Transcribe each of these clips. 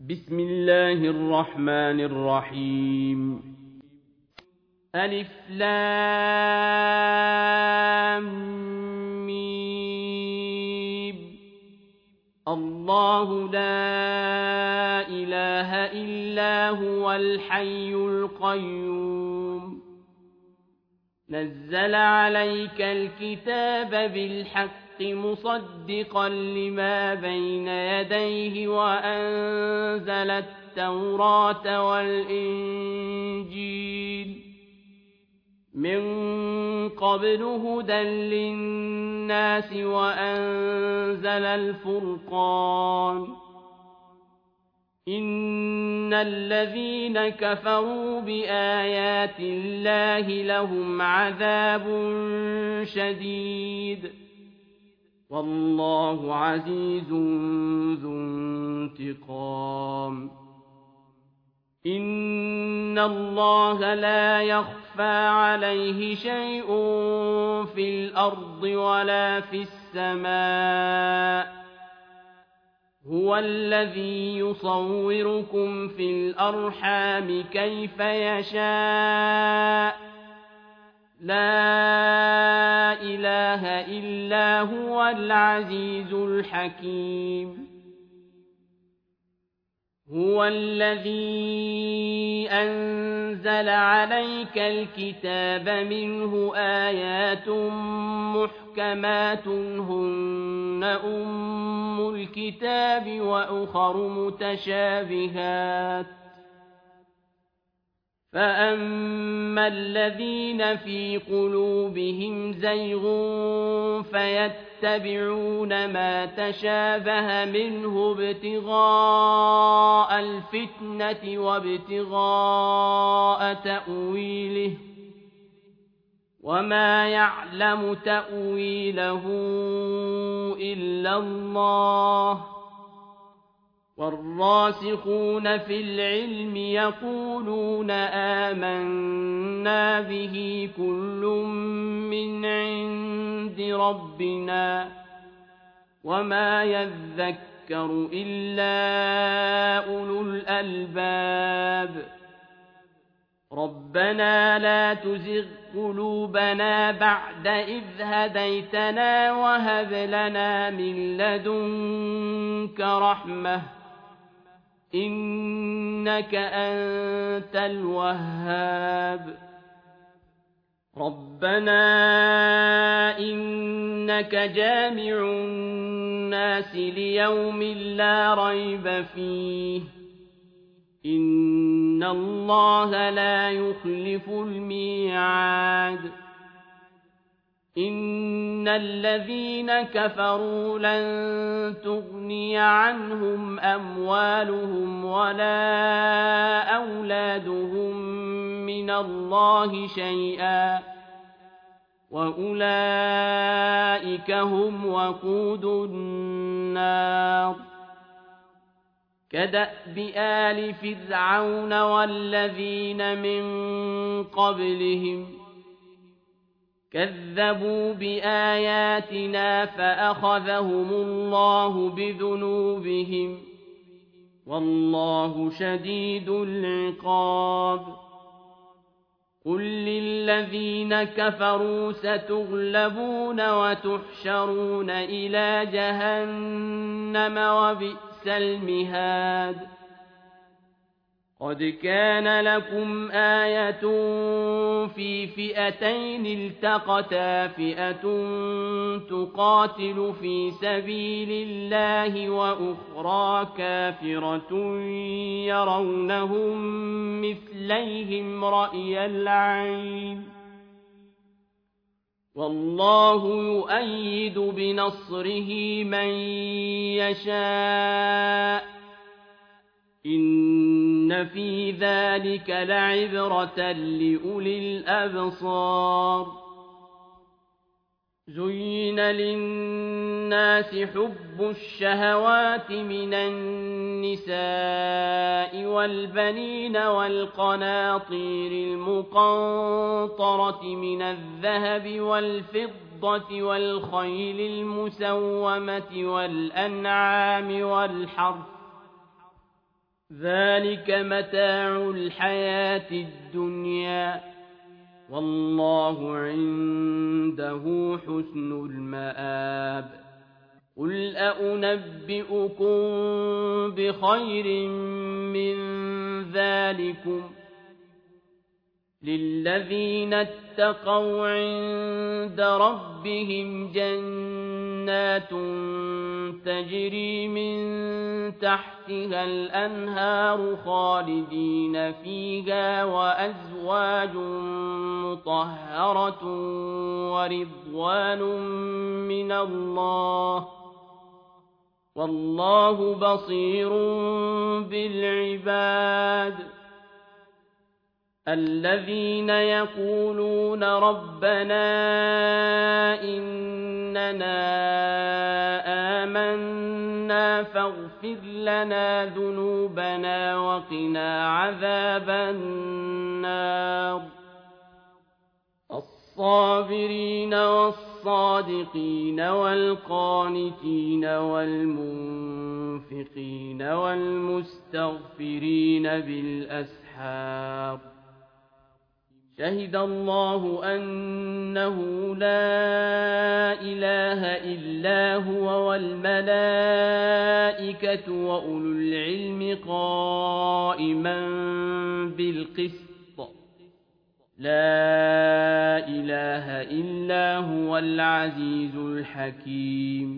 بسم الله الرحمن الرحيم ألف لام ميم الله لا إله إلا هو الحي القيوم نزل عليك الكتاب بالحق مصدقا لما بين يديه وأنزل التوراة والإنجيل من قبل هدى للناس وأنزل الفرقان إن الذين كفروا بآيات الله لهم عذاب شديد والله عزيز ذو انتقام إن الله لا يخفى عليه شيء في الأرض ولا في السماء هو الذي يصوركم في الأرحام كيف يشاء لا إله إلا هو العزيز الحكيم هو الذي أنزل عليك الكتاب منه آيات محكمات هن أم الكتاب وأخر متشابهات فأما الذين في قلوبهم زيغ فيتبعون ما تشابه منه ابتغاء الفتنة وابتغاء تأويله وما يعلم تأويله إلا الله والراسخون في العلم يقولون آمنا به كل من عند ربنا وما يذكر إلا أولو الألباب ربنا لا تزغ قلوبنا بعد إذ هديتنا وهب لنا من لدنك رحمة إنك أنت الوهاب ربنا إنك جامع الناس ليوم لا ريب فيه إن الله لا يخلف الميعاد إن الذين كفروا لن تغني عنهم أموالهم ولا أولادهم من الله شيئا وأولئك هم وقود النار كدأب آل فرعون والذين من قبلهم كذبوا بآياتنا فأخذهم الله بذنوبهم والله شديد العقاب قل للذين كفروا ستغلبون وتحشرون إلى جهنم وبئس المهاد قد كان لكم آية في فئتين التقتا فئة تقاتل في سبيل الله وأخرى كافرة يرونهم مثليهم رأي العين والله يؤيد بنصره من يشاء إن في ذلك لعبرة لأولي الأبصار زين للناس حب الشهوات من النساء والبنين والقناطير المقنطرة من الذهب والفضة والخيل المسومة والأنعام والحرث ذلك متاع الحياة الدنيا والله عنده حسن المآب قل أنبئكم بخير من ذلكم للذين اتقوا عند ربهم جنات تجري من تحتها الأنهار خالدين فيها وأزواج مطهرة ورضوان من الله والله بصير بالعباد الذين يقولون ربنا إننا آمنا فاغفر لنا ذنوبنا وقنا عذاب النار الصابرين والصادقين والقانتين والمنفقين والمستغفرين بالأسحار شهد الله أنه لا إله إلا هو والملائكة وأولو العلم قائما بالقسط لا إله إلا هو العزيز الحكيم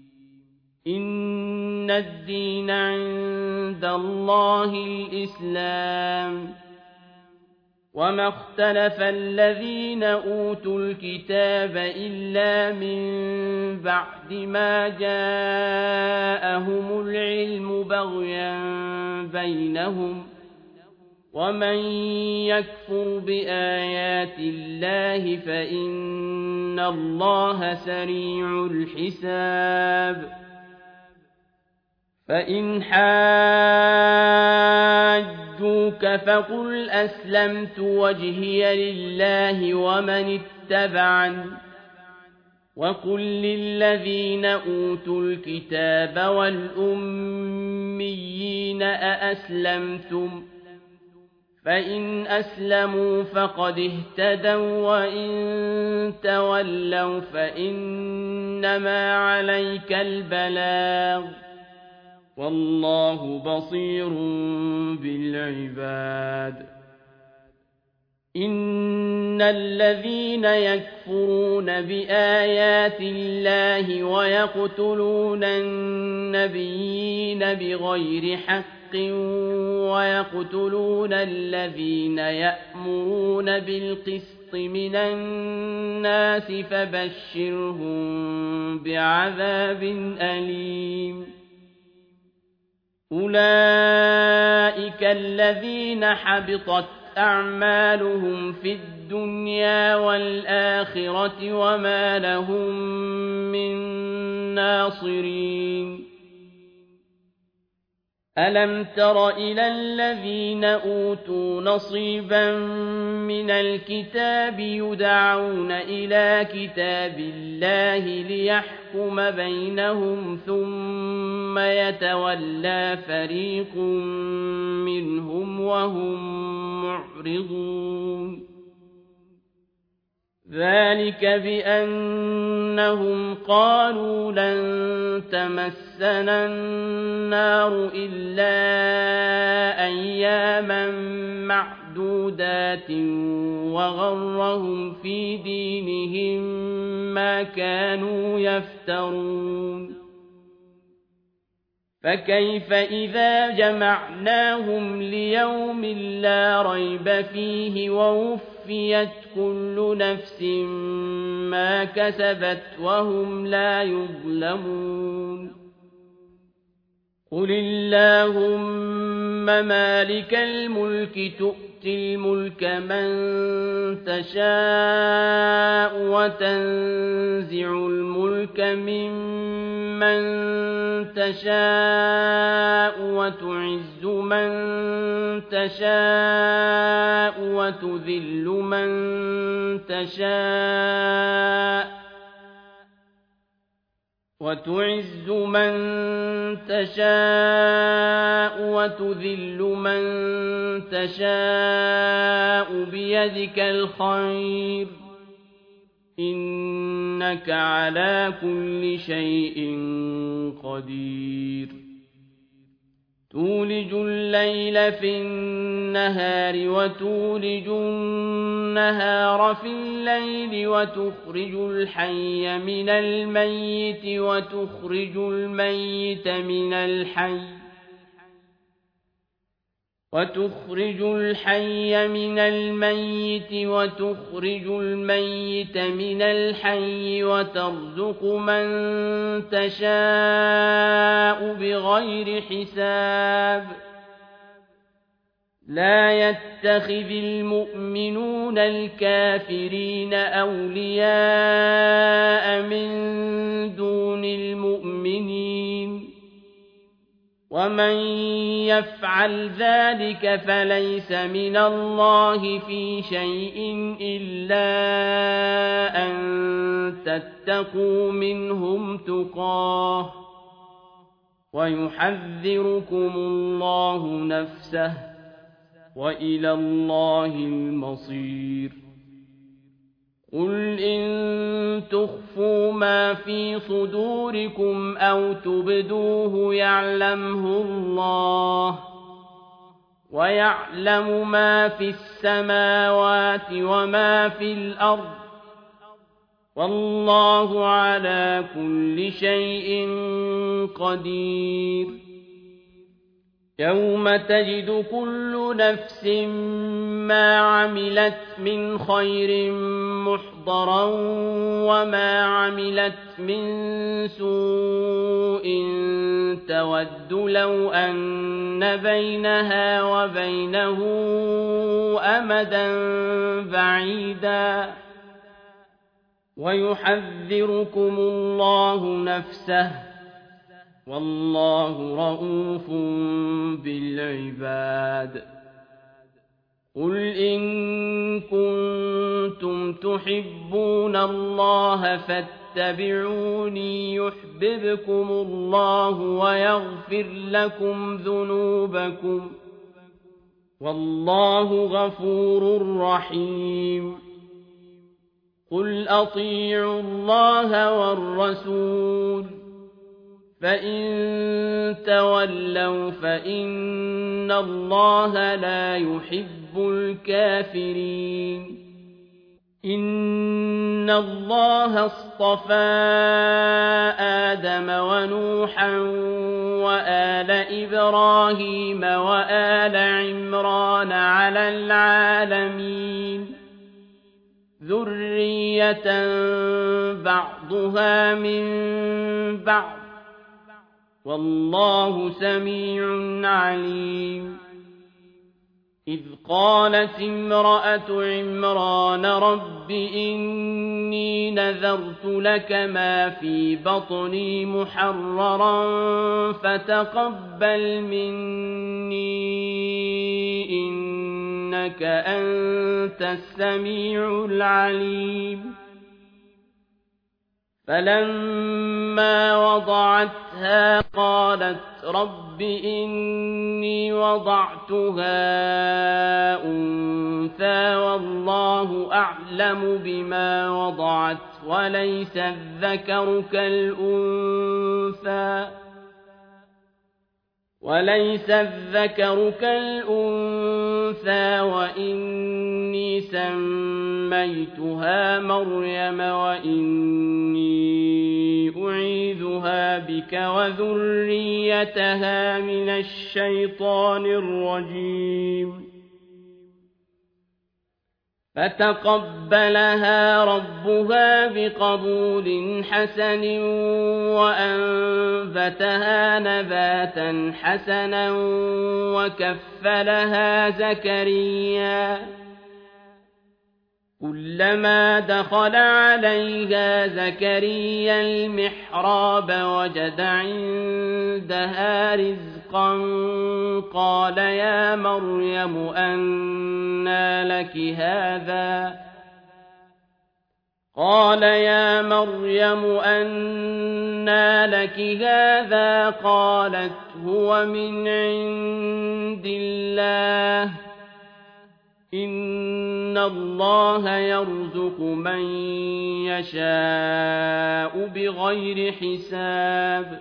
إن الدين عند الله الإسلام وما اختلف الذين أوتوا الكتاب إلا من بعد ما جاءهم العلم بغيا بينهم ومن يكفر بآيات الله فإن الله سريع الحساب فإن حاجوك فقل أسلمت وجهي لله ومن اتبعني وقل للذين أوتوا الكتاب والأميين أأسلمتم فإن أسلموا فقد اهتدوا وإن تولوا فإنما عليك البلاغ والله بصير بالعباد إن الذين يكفرون بآيات الله ويقتلون النبيين بغير حق ويقتلون الذين يأمرون بالقسط من الناس فبشرهم بعذاب أليم أولئك الذين حبطت أعمالهم في الدنيا والآخرة وما لهم من ناصرين ألم تر إلى الذين أوتوا نصيبا من الكتاب يدعون إلى كتاب الله ليحكم بينهم ثم يتولى فريق منهم وهم معرضون ذلك بأنهم قالوا لن تمسنا النار إلا أياما معدودات وغرهم في دينهم ما كانوا يفترون فكيف إذا جمعناهم ليوم لا ريب فيه ووفيت كل نفس ما كسبت وهم لا يظلمون قل اللهم مالك الملك تؤتي الملك من تشاء وتنزع الملك ممن تشاء وتعز من تشاء وتذل من تشاء وتعز من تشاء وتذل من تشاء بيدك الخير إنك على كل شيء قدير تولج الليل في النهار وتولج النهار في الليل وتخرج الحي من الميت وتخرج الميت من الحي من الميت وتخرج الميت من الحي وترزق من تشاء بغير حساب لا يتخذ المؤمنون الكافرين أولياء من دون المؤمنين ومن يفعل ذلك فليس من الله في شيء إلا أن تتقوا منهم تقاه ويحذركم الله نفسه وإلى الله المصير قل إن تخفوا ما في صدوركم أو تبدوه يعلمه الله ويعلم ما في السماوات وما في الأرض والله على كل شيء قدير يوم تجد كل نفس ما عملت من خير محضرا وما عملت من سوء تود لو أن بينها وبينه أمدا بعيدا ويحذركم الله نفسه والله رءوف بالعباد قل إن كنتم تحبون الله فاتبعوني يحببكم الله ويغفر لكم ذنوبكم والله غفور رحيم قل أطيعوا الله والرسول فإن تولوا فإن الله لا يحب الكافرين إن الله اصطفى آدم ونوحا وآل إبراهيم وآل عمران على العالمين ذرية بعضها من بعض والله سميع عليم إذ قالت امرأة عمران رب إني نذرت لك ما في بطني محررا فتقبل مني إنك أنت السميع العليم فلما وضعتها قالت رب إني وضعتها أنثى والله أعلم بما وضعت وليس الذكر كالأنثى وإني سميتها مريم وإني أعيذها بك وذريتها من الشيطان الرجيم فتقبلها ربها بقبول حسن وأنبتها نباتا حسنا وكفلها زكريا كلما دخل عليها زكريا المحراب وجد عندها رزقا قال يا مريم أنى لك هذا قال يا مريم أنى لك هذا قالت هو من عند الله إن الله يرزق من يشاء بغير حساب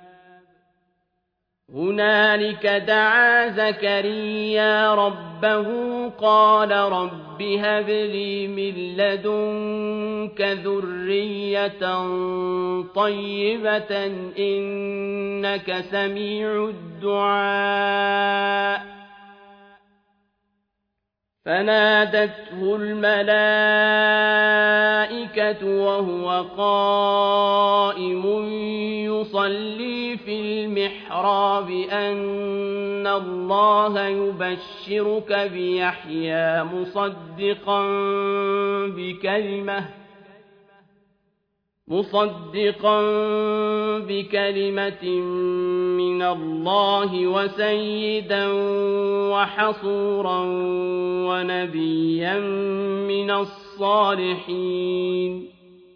هنالك دعا زكريا ربه قال رب هب لي من لدنك ذرية طيبة إنك سميع الدعاء فنادته الملائكة وهو قائم يصلي في المحراب أن الله يبشرك بيحيى مصدقا بكلمة من الله وسيدا وحصورا ونبيا من الصالحين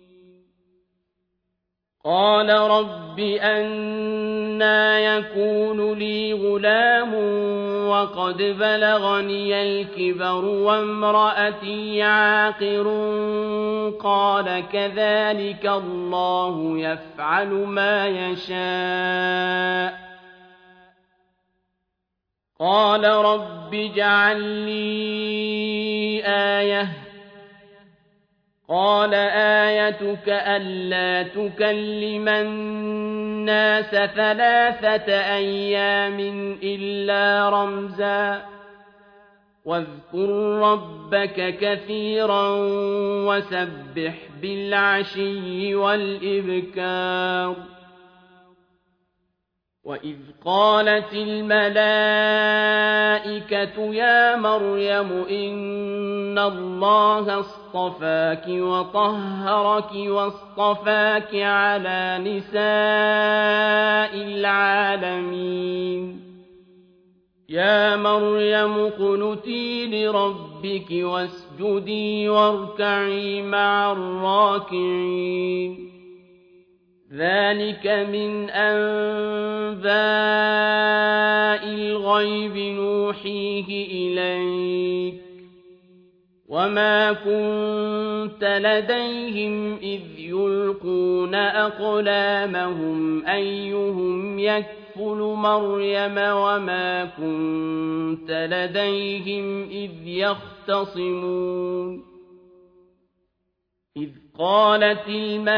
قال رب أنى يكون لي غلام وقد بلغني الكبر وامرأتي عاقر قال كذلك الله يفعل ما يشاء قال رب اجعل لي آية قال آيتك ألا تكلم الناس 3 أيام إلا رمزا واذكر ربك كثيرا وسبح بالعشي والإبكار وإذ قالت الملائكة يا مريم إن الله اصطفاك وطهرك واصطفاك على نساء العالمين يا مريم اقنتي لربك واسجدي واركعي مع الراكعين ذلك من أنباء الغيب نوحيه إليك وما كنت لديهم إذ يلقون أقلامهم أيهم يكفل مريم وما كنت لديهم إذ يختصمون إذ قالت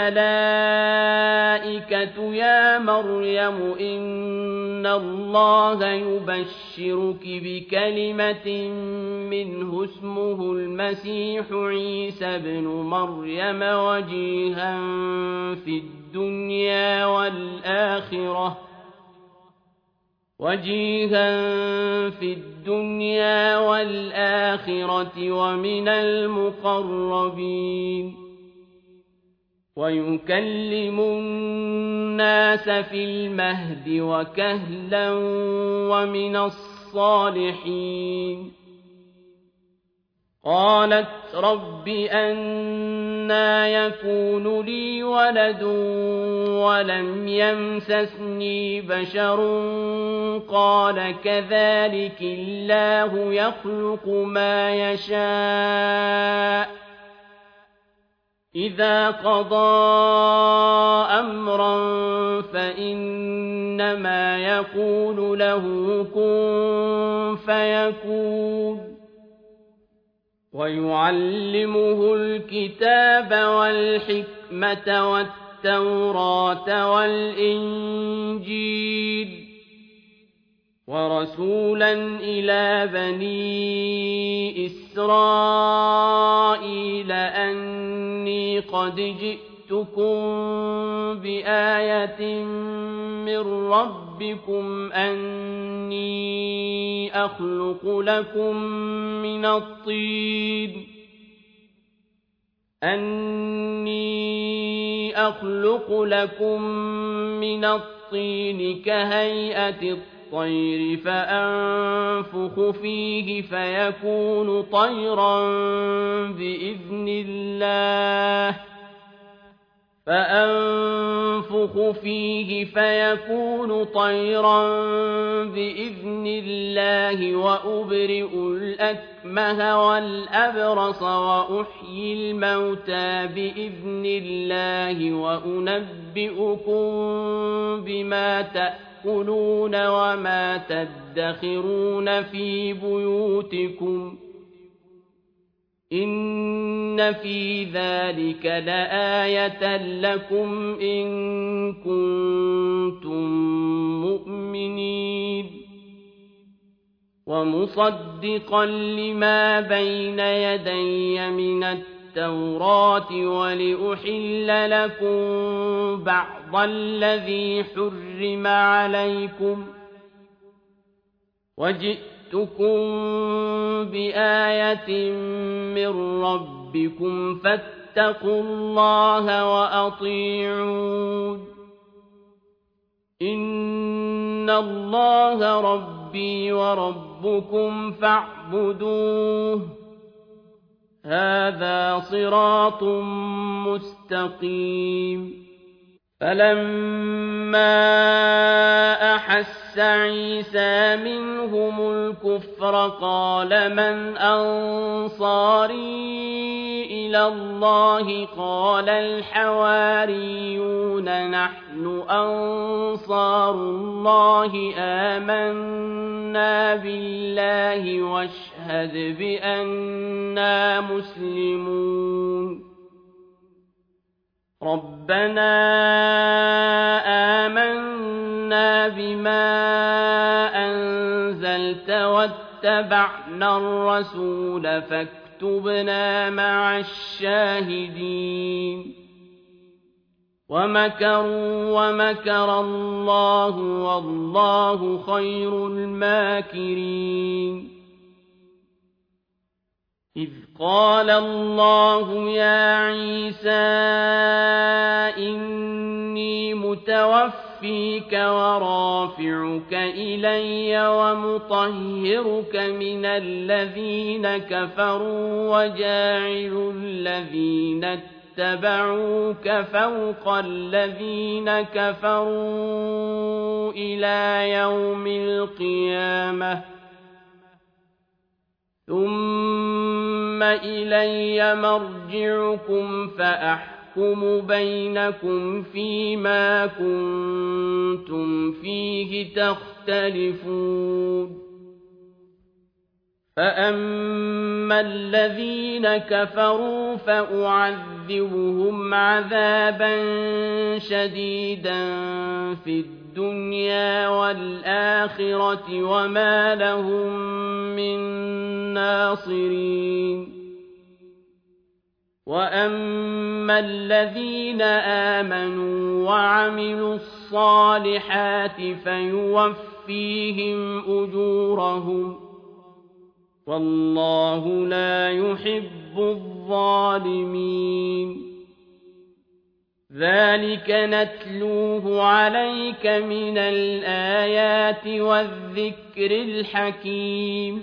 الملائكة يا مريم إن الله يبشرك بكلمة منه اسمه المسيح عيسى ابن مريم وجيها في الدنيا والآخرة ومن المقربين ويكلم الناس في المهد وكهلا ومن الصالحين قالت رب أنى يكون لي ولد ولم يمسسني بشر قال كذلك الله يخلق ما يشاء إذا قضى أمرا فإنما يقول له كن فيكون ويعلمه الكتاب والحكمة والتوراة والإنجيل ورسولا إلى بني إسرائيل أني قد جئتكم بآية من ربكم أني أخلق لكم من الطين كهيئة الطير فأنفخ فيه فيكون طيرا بإذن الله فأنفخ فيه فيكون طيرا بإذن الله وأبرئ الأكمه والأبرص وأحيي الموتى بإذن الله وأنبئكم بما تأكلون وما تدخرون في بيوتكم إن في ذلك لآية لكم إن كنتم مؤمنين ومصدقا لما بين يدي من التوراة ولأحل لكم بعض الذي حرم عليكم وجئتكم بآية من ربكم فاتقوا الله وأطيعون إن الله ربي وربكم فاعبدوه هذا صراط مستقيم فلما أحس عيسى منهم الكفر قال من أنصاري إلى الله قال الحواريون نحن أنصار الله آمنا بالله واشهد بأننا مسلمون ربنا آمنا بما أنزلت واتبعنا الرسول فاكتبنا مع الشاهدين ومكروا ومكر الله والله خير الماكرين إذ قال الله يا عيسى إني متوفيك ورافعك إلي ومطهرك من الذين كفروا وجاعل الذين اتبعوك فوق الذين كفروا إلى يوم القيامة ثم إلي مرجعكم فأحكم بينكم فيما كنتم فيه تختلفون فأما الذين كفروا فأعذبهم عذابا شديدا في الدنيا والآخرة وما لهم من ناصرين وأما الذين آمنوا وعملوا الصالحات فيوفيهم أجورهم والله لا يحب الظالمين ذلك نتلوه عليك من الآيات والذكر الحكيم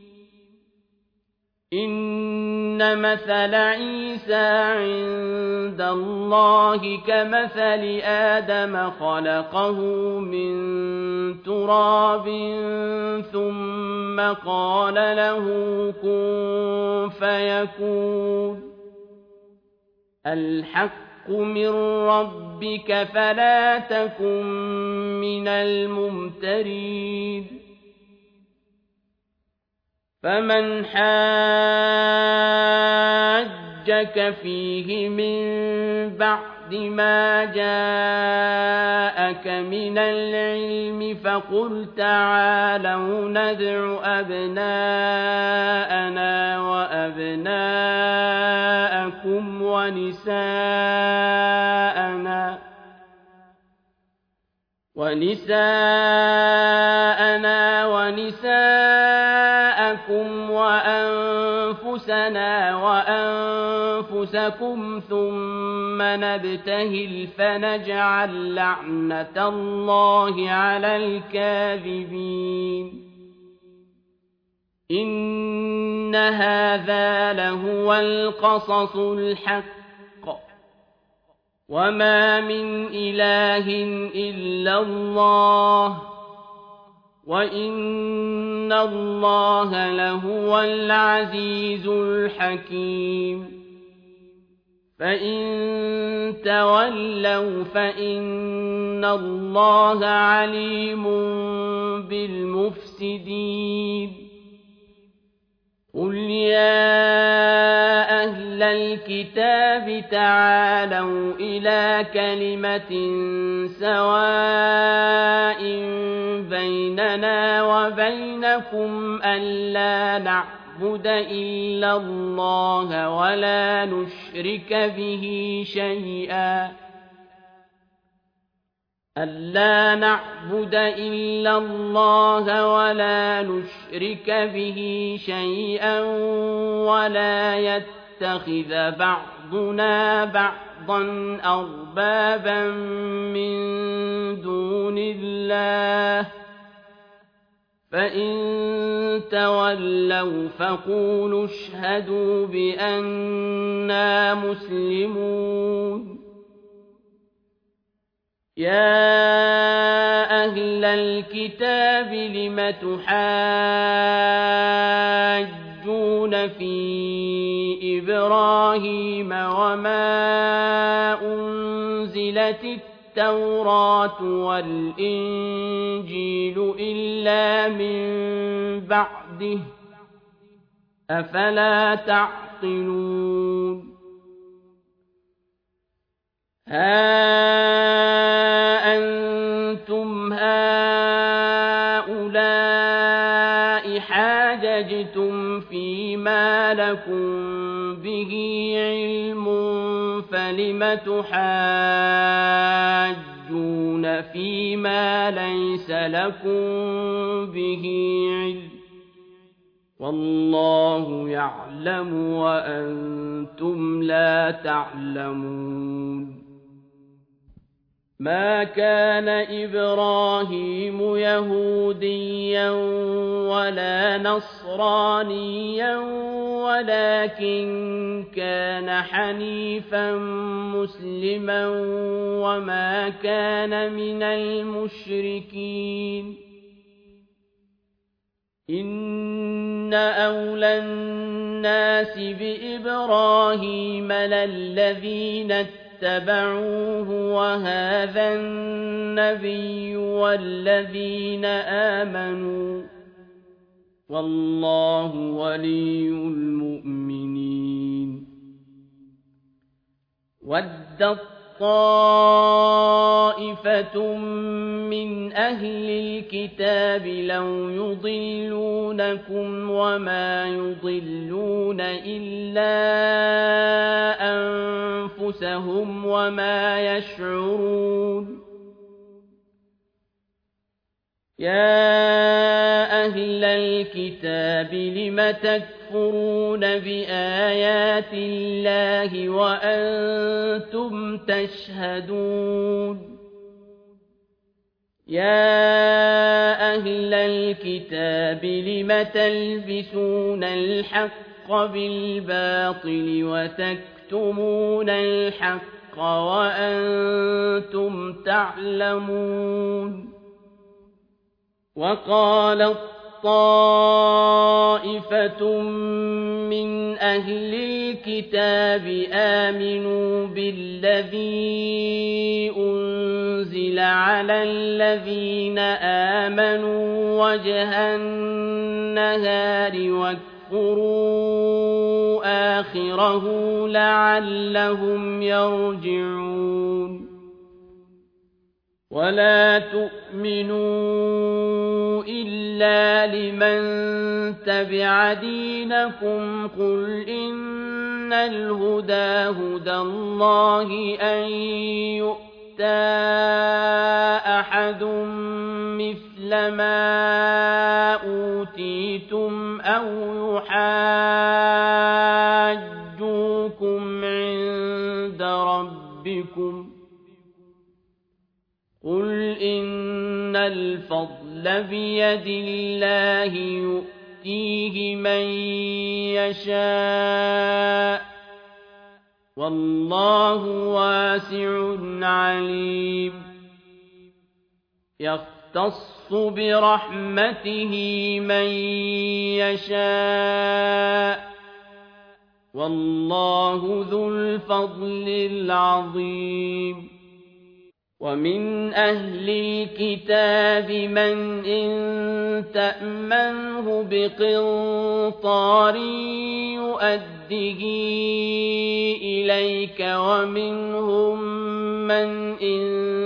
إن مثل عيسى عند الله كمثل آدم خلقه من تراب ثم قال له كن فيكون الحق من ربك فلا تكن من الممترين فمن حاجك فيه من بعد ما جاءك من العلم فقل تعالوا ندع أبناءنا وأبناءكم ونساءنا ونساءكم وأنفسنا وأنفسكم ثم نبتهل فنجعل لعنة الله على الكاذبين إن هذا لهو القصص الحق وما من إله إلا الله وإن الله لهو العزيز الحكيم فإن تولوا فإن الله عليم بالمفسدين قل يا أهل الكتاب تعالوا إلى كلمة سواء بيننا وبينكم ألا نعبد إلا الله ولا نشرك به شيئا ولا يتخذ بعضنا بعضا أربابا من دون الله فإن تولوا فقولوا اشهدوا بأننا مسلمون يا أهل الكتاب لم تحاجون في إبراهيم وما أنزلت التوراة والإنجيل إلا من بعده أفلا تعقلون ها أنتم هؤلاء حاججتم فيما لكم به علم فلم تحاجون فيما ليس لكم به علم والله يعلم وأنتم لا تعلمون ما كان إبراهيم يهوديا ولا نصرانيا ولكن كان حنيفا مسلما وما كان من المشركين إن أولى الناس بإبراهيم للذين اتبعوه وهذا النبي والذين آمنوا والله ولي المؤمنين ودت طائفة من أهل الكتاب لو يضلونكم وما يضلون إلا أنفسهم وما يشعرون يا أهل الكتاب لم تكفرون بآيات الله وأنتم تشهدون يا أهل الكتاب لم تلبسون الحق بالباطل وتكتمون الحق وأنتم تعلمون وقالت طائفة من أهل الكتاب آمنوا بالذي أنزل على الذين آمنوا وجه النهار واكفروا آخره لعلهم يرجعون ولا تؤمنوا إلا لمن تبع دينكم قل إن الهدى هدى الله أن يؤتى أحد مثل ما أوتيتم أو يحاجوكم عند ربكم قل إن الفضل بيد الله يؤتيه من يشاء والله واسع عليم يختص برحمته من يشاء والله ذو الفضل العظيم ومن أهل الكتاب من إن تأمنه بقنطار يؤده إليك ومنهم من إن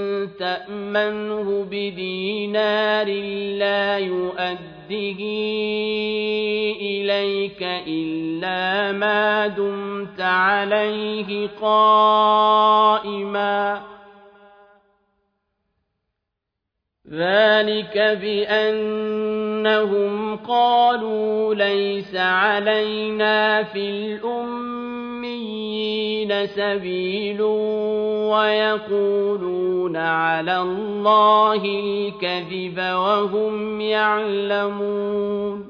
تأمنه بدينار لا يؤده إليك إلا ما دمت عليه قائما ذلك بأنهم قالوا ليس علينا في الأميين سبيل ويقولون على الله الكذب وهم يعلمون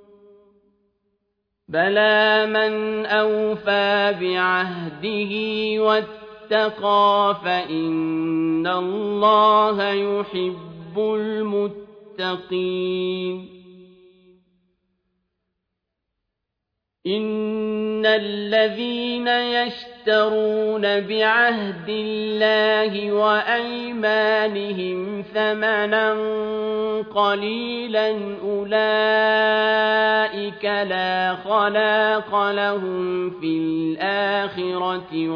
بلى من أوفى بعهده واتقى فإن الله يحب المتقين إن الذين يشترون بعهد الله وأيمانهم ثمنا قليلا أولئك لا خلاق لهم في الآخرة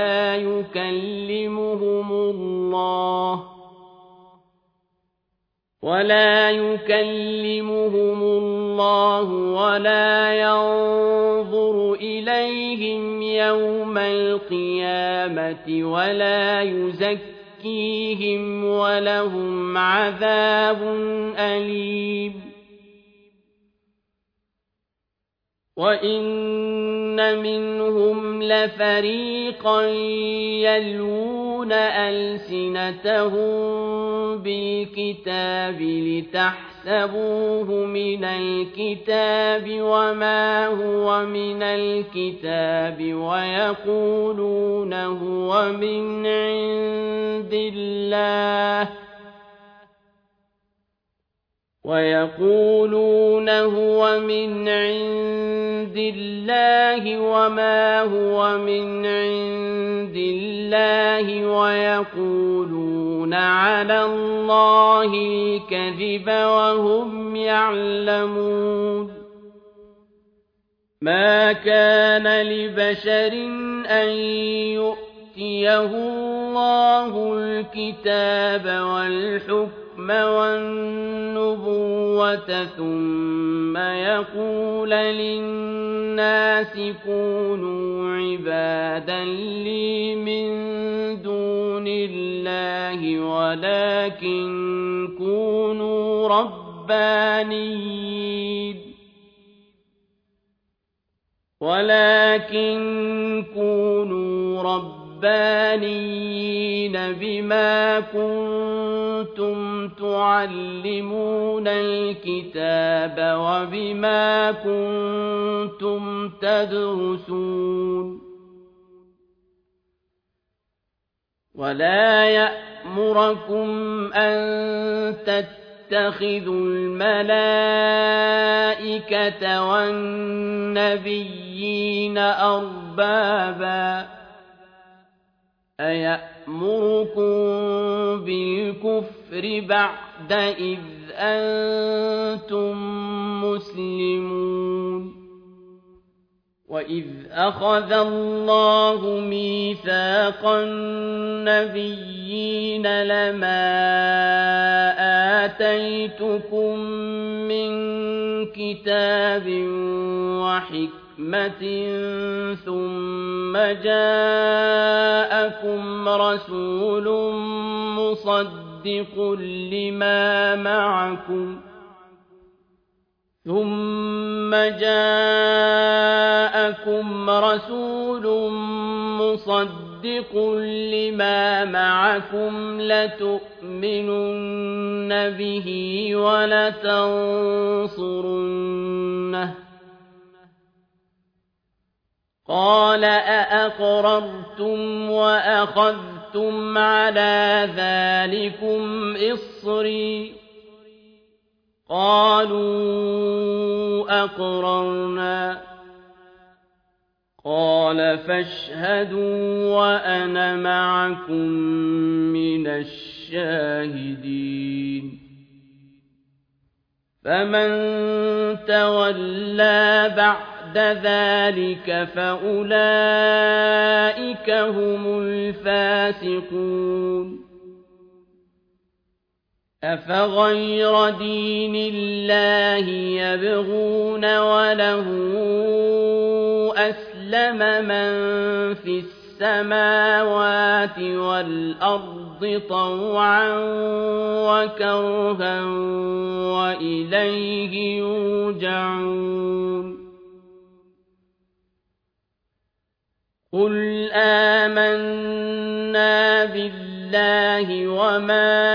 ولا يكلمهم الله ولا ينظر إليهم يوم القيامة ولا يزكيهم ولهم عذاب أليم وإن منهم لفريقا يلوون ألسنتهم بالكتاب لتحسبوه من الكتاب وما هو من الكتاب ويقولون هو من عند الله وما هو من عند الله ويقولون على الله الكذب وهم يعلمون ما كان لبشر أن يؤتيه الله الكتاب والحكم والنبوة ثم يقول للناس كونوا عبادا لي من دون الله ولكن كونوا ربانيين بما كنتم تعلمون الكتاب وبما كنتم تدرسون ولا يأمركم أن تتخذوا الملائكة والنبيين أربابا أيأمركم بالكفر بعد إذ أنتم مسلمون وإذ أخذ الله ميثاق النبيين لما آتيتكم من كتاب وحكمة ثم جاءكم رسول مصدق لما معكم لتؤمنن به ولتنصرنه قال أأقررتم وأخذتم على ذلكم إصري قالوا أقررنا قال فاشهدوا وأنا معكم من الشاهدين فمن تولى بعد ذلك فأولئك هم الفاسقون أفغير دين الله يبغون وله أسلم من في السماوات والأرض طوعا وكرها وإليه يرجعون قل آمنا بالله وما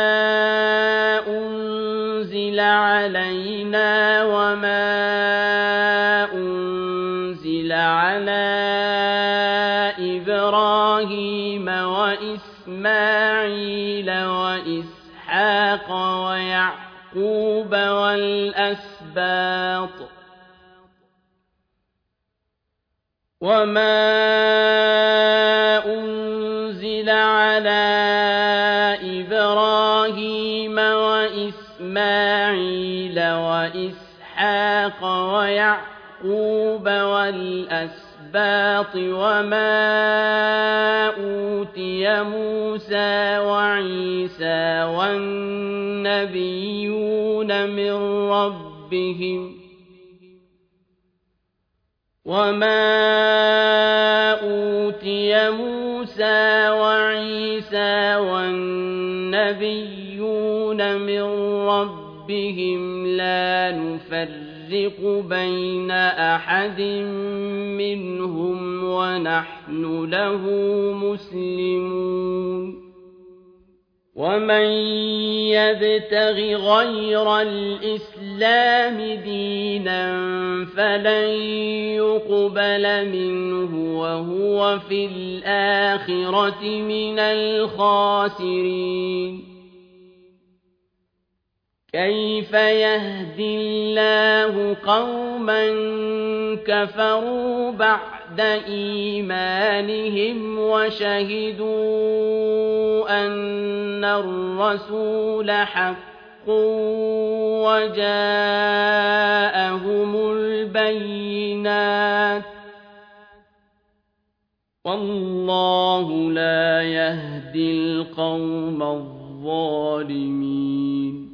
أنزل علينا وما أنزل على إبراهيم وإسماعيل وإسحاق ويعقوب والأسباط وما أنزل على إبراهيم وإسماعيل وإسحاق ويعقوب والأسباط وما أوتي موسى وعيسى والنبيون من ربهم وما أوتي موسى وعيسى والنبيون من ربهم لا نفرق بين أحد منهم ونحن له مسلمون ومن يبتغ غير الإسلام دينا فلن يقبل منه وهو في الآخرة من الخاسرين كيف يهدي الله قوما كفروا بعد إيمانهم وشهدوا أن الرسول حق وجاءهم البينات والله لا يهدي القوم الظالمين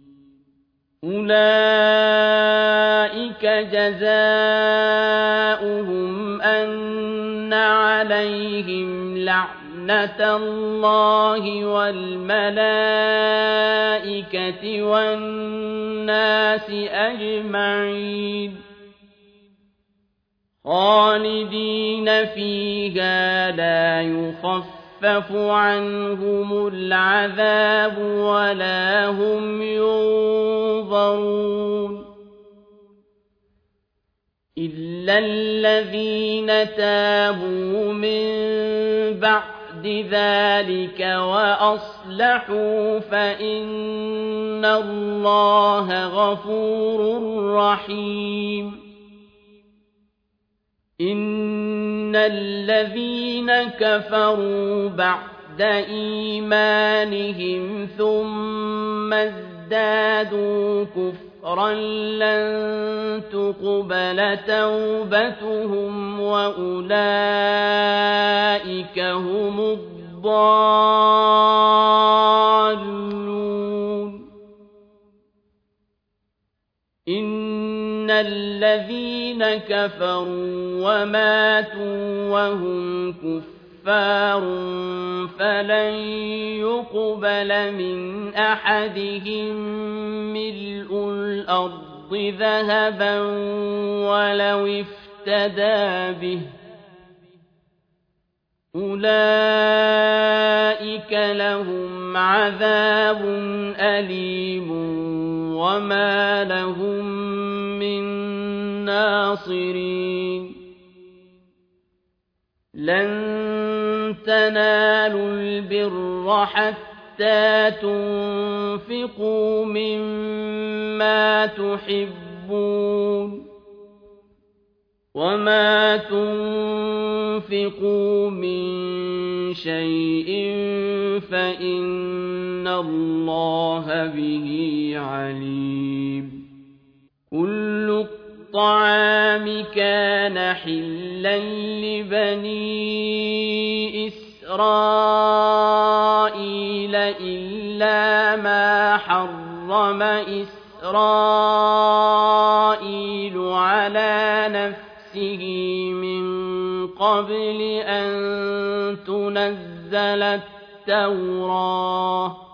أولئك جزاؤهم أن عليهم لعنة الله والملائكة والناس أجمعين خالدين فيها لا يخفف عنهم العذاب ولا هم ينظرون إلا الذين تابوا من بعد ذلك وأصلحوا فإن الله غفور رحيم إن الذين كفروا بعد إيمانهم ثم ازدادوا كفرا لن تقبل توبتهم وأولئك هم الضالون إن الذين كفروا وماتوا وهم كفار فلن يقبل من أحدهم ملء الأرض ذهبا ولو افتدى به أولئك لهم عذاب أليم وما لهم من ناصرين لن تنالوا البر حتى تنفقوا مما تحبون وما تنفقوا من شيء فإن الله به عليم كل الطعام كان حلا لبني إسرائيل إلا ما حرم إسرائيل على نفسه من قبل أن تنزل التوراة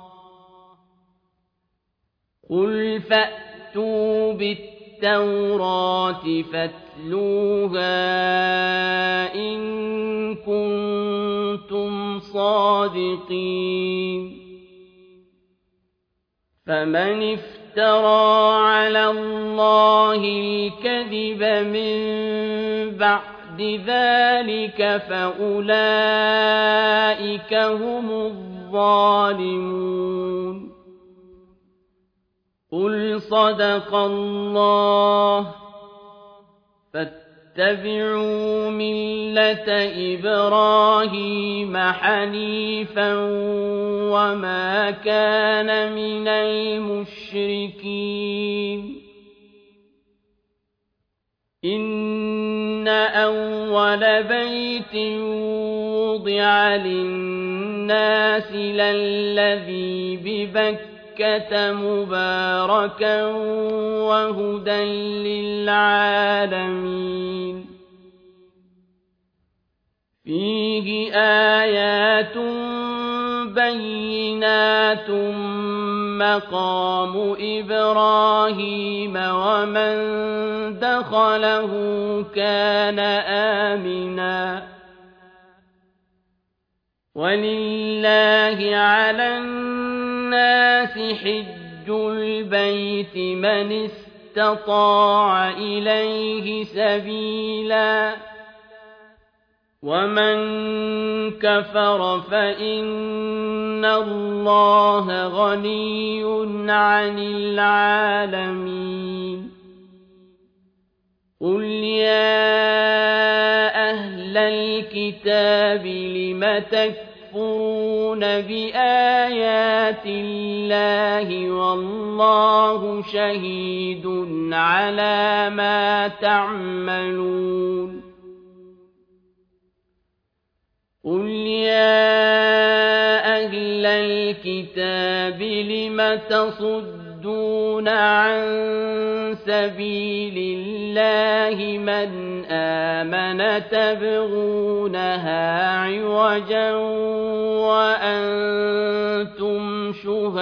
قل فأتوا بالتوراة فاتلوها إن كنتم صادقين فمن افترى على الله الكذب من بعد ذلك فأولئك هم الظالمون قل صدق الله فاتبعوا ملة إبراهيم حنيفا وما كان من المشركين إن أول بيت وضع للناس للذي ببكة مباركا وهدى للعالمين فيه آيات بينات مقام إبراهيم ومن دخله كان آمنا ولله على الناس حج البيت من استطاع إليه سبيلا ومن كفر فإن الله غني عن العالمين قل يا أهل الكتاب لم تكفرون بآيات الله والله شهيد على ما تعملون قل يا أهل الكتاب لم تصدون عن سبيل الله من آمن تبغونها عوجا وأنتم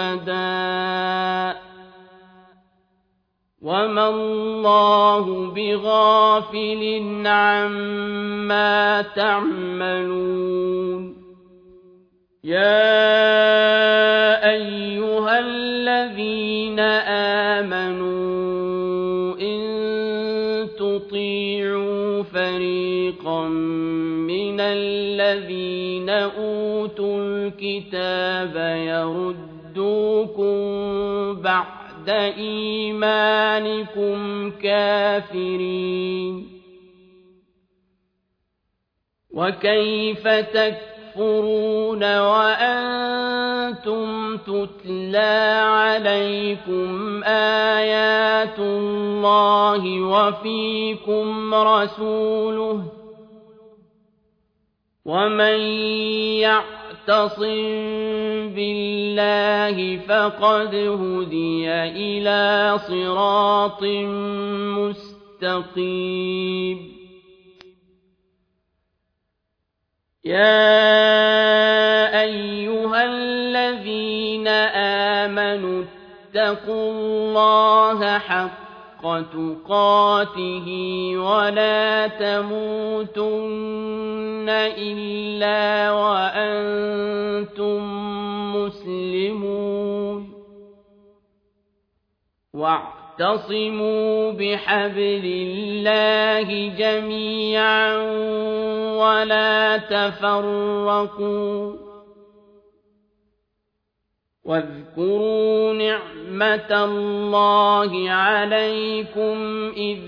شهداء وما الله بغافل عما تعملون يا أيها الذين آمنوا إن تطيعوا فريقا من الذين أوتوا الكتاب يردوكم بعد إيمانكم كافرين وكيف تكفرون وأنتم تتلى عليكم آيات الله وفيكم رسوله ومن يعتصم بالله فقد هدي إلى صراط مستقيم يا أيها الذين آمنوا اتقوا الله حق تقاته ولا تموتن إلا وأنتم مسلمون واعتصموا بحبل الله جميعا ولا تفرقوا واذكروا نعمة الله عليكم إذ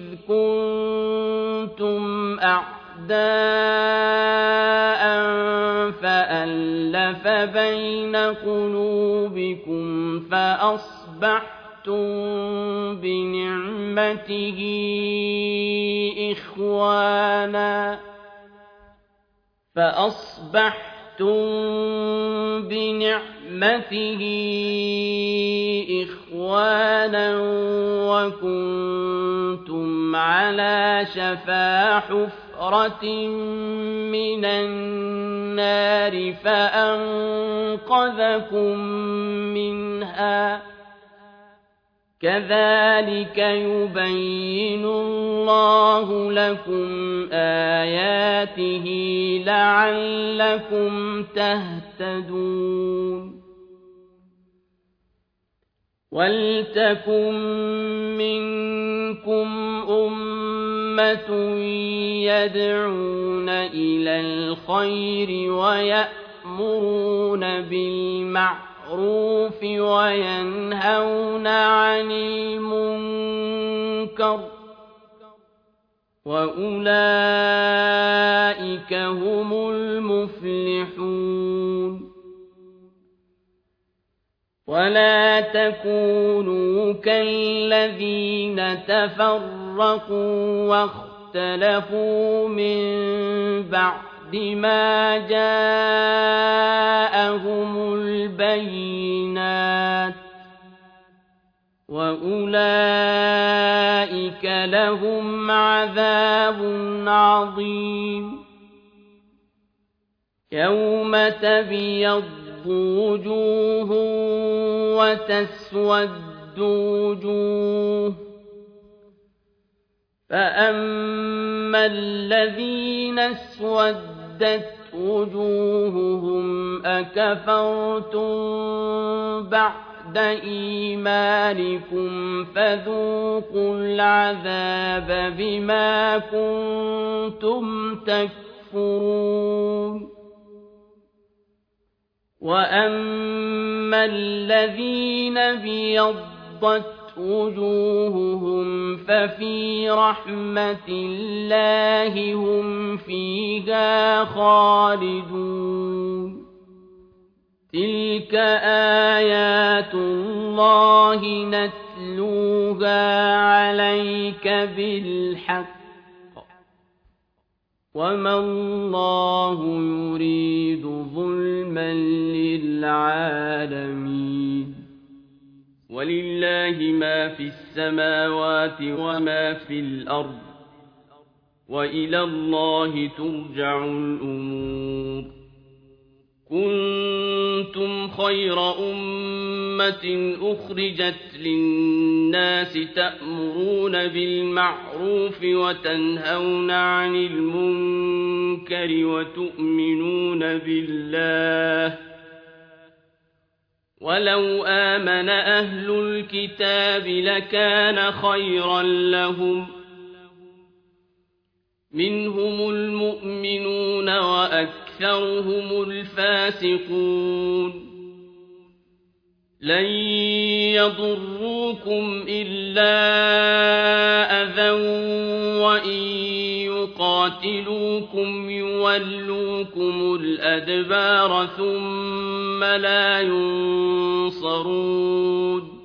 كنتم أعداء فألف بين قلوبكم فأصبحتم بنعمته إخوانا وكنتم على شفا حفرة من النار فأنقذكم منها كذلك يبين الله لكم آياته لعلكم تهتدون ولتكن منكم أمة يدعون إلى الخير ويأمرون بالمعروف وينهون عن المنكر وأولئك هم المفلحون ولا تكونوا كالذين تفرقوا واختلفوا من بعد ما جاءهم البينات وأولئك لهم عذاب عظيم يوم تبيض وجوه وتسود وجوه فأما الذين اسودت وجوههم أكفرتم بعد إيمانكم فذوقوا العذاب بما كنتم تكفرون وأما الذين ابيضت وجوههم ففي رحمة الله هم فيها خالدون تلك آيات الله نتلوها عليك بالحق وما الله يريد ظلما للعالمين ولله ما في السماوات وما في الأرض وإلى الله ترجع الأمور كنتم خير أمة أخرجت للناس تأمرون بالمعروف وتنهون عن المنكر وتؤمنون بالله ولو آمن أهل الكتاب لكان خيرا لهم منهم المؤمنون وأكثرهم الفاسقون لن يضروكم إلا أذى وإن يقاتلوكم يولوكم الأدبار ثم لا ينصرون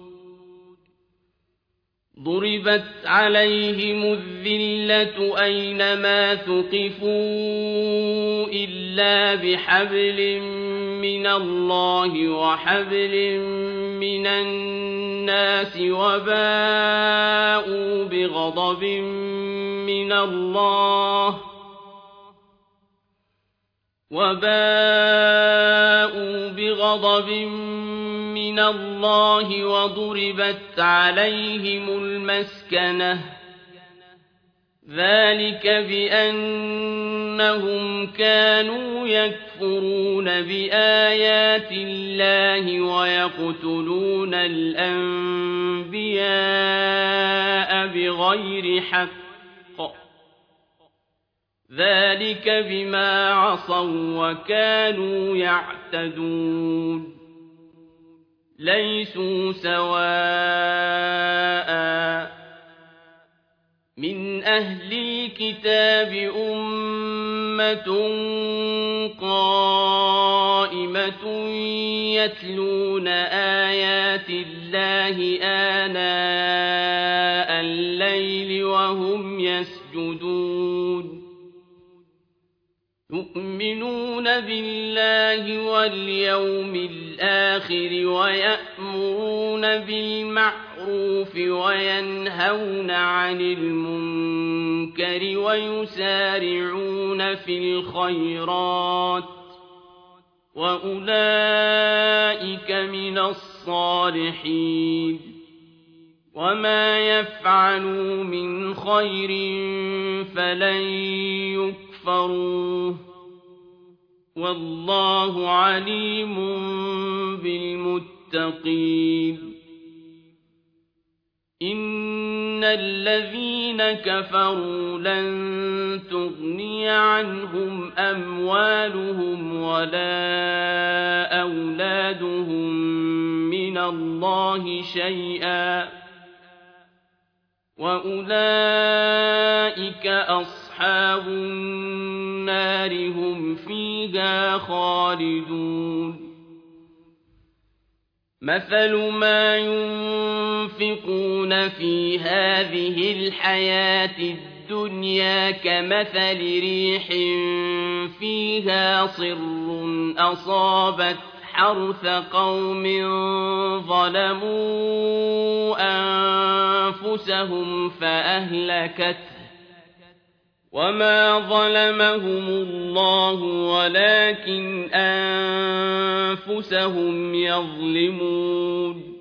ضربت عليهم الذلة أينما ثقفوا إلا بحبل من الله وحبل من الناس وباءوا بغضب من الله وضربت عليهم المسكنة ذلك بأنهم كانوا يكفرون بآيات الله ويقتلون الأنبياء. الأنبياء بغير حق. ومن الله يريد ظلما للعالمين ولله ما في السماوات وما في الأرض وإلى الله ترجع الأمور كنتم خير أمة أخرجت للناس تأمرون بالمعروف وتنهون عن المنكر وتؤمنون بالله ولو آمن أهل الكتاب لكان خيرا لهم منهم المؤمنون وأكثرهم الفاسقون لن يضروكم إلا أذى وإن يقاتلوكم يولوكم الأدبار ثم لا ينصرون ضربت عليهم الذلة أينما ثقفوا إلا بحبل من الله وحبل من الناس وباءوا بغضب من الله وضربت عليهم المسكنة ذلك بأنهم كانوا يكفرون بآيات الله ويقتلون الأنبياء بغير حق ذلك بما عصوا وكانوا يعتدون ليسوا سواء من أهل الكتاب أمة قائمة يتلون آيات الله آناء الليل وهم يسجدون يؤمنون بالله واليوم الآخر ويأمرون بالمعروف وينهون عن المنكر ويسارعون في الخيرات وأولئك من الصالحين وما يفعلوا من خير فلن يكفروه والله عليم بالمتقين إن الذين كفروا لن تغني عنهم أموالهم ولا أولادهم من الله شيئا وأولئك أصحاب النار هم فيها خالدون مثل ما ينفقون في هذه الحياة الدنيا كمثل ريح فيها صر أصابت حرث قوم ظلموا أنفسهم فأهلكته وما ظلمهم الله ولكن أنفسهم يظلمون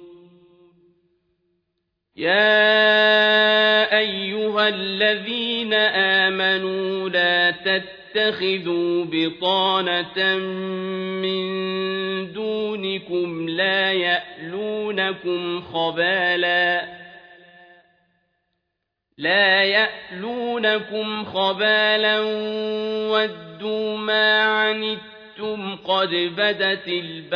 يا أيها الذين آمنوا لا تتخذوا بطانة من دونكم لا يألونكم خبالا ودوا ما عنتم قد بدت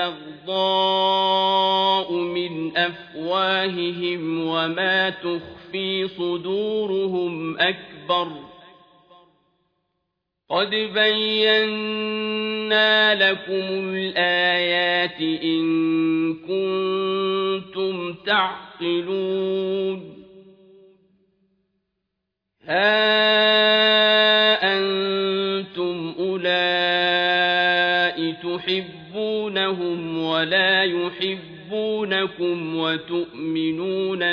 البغضاء من أفواههم وما تخفي صدورهم أكبر قد بينا لكم الآيات إن كنتم تعقلون ها أنتم أولئك تحبونهم ولا يحبونكم وتؤمنون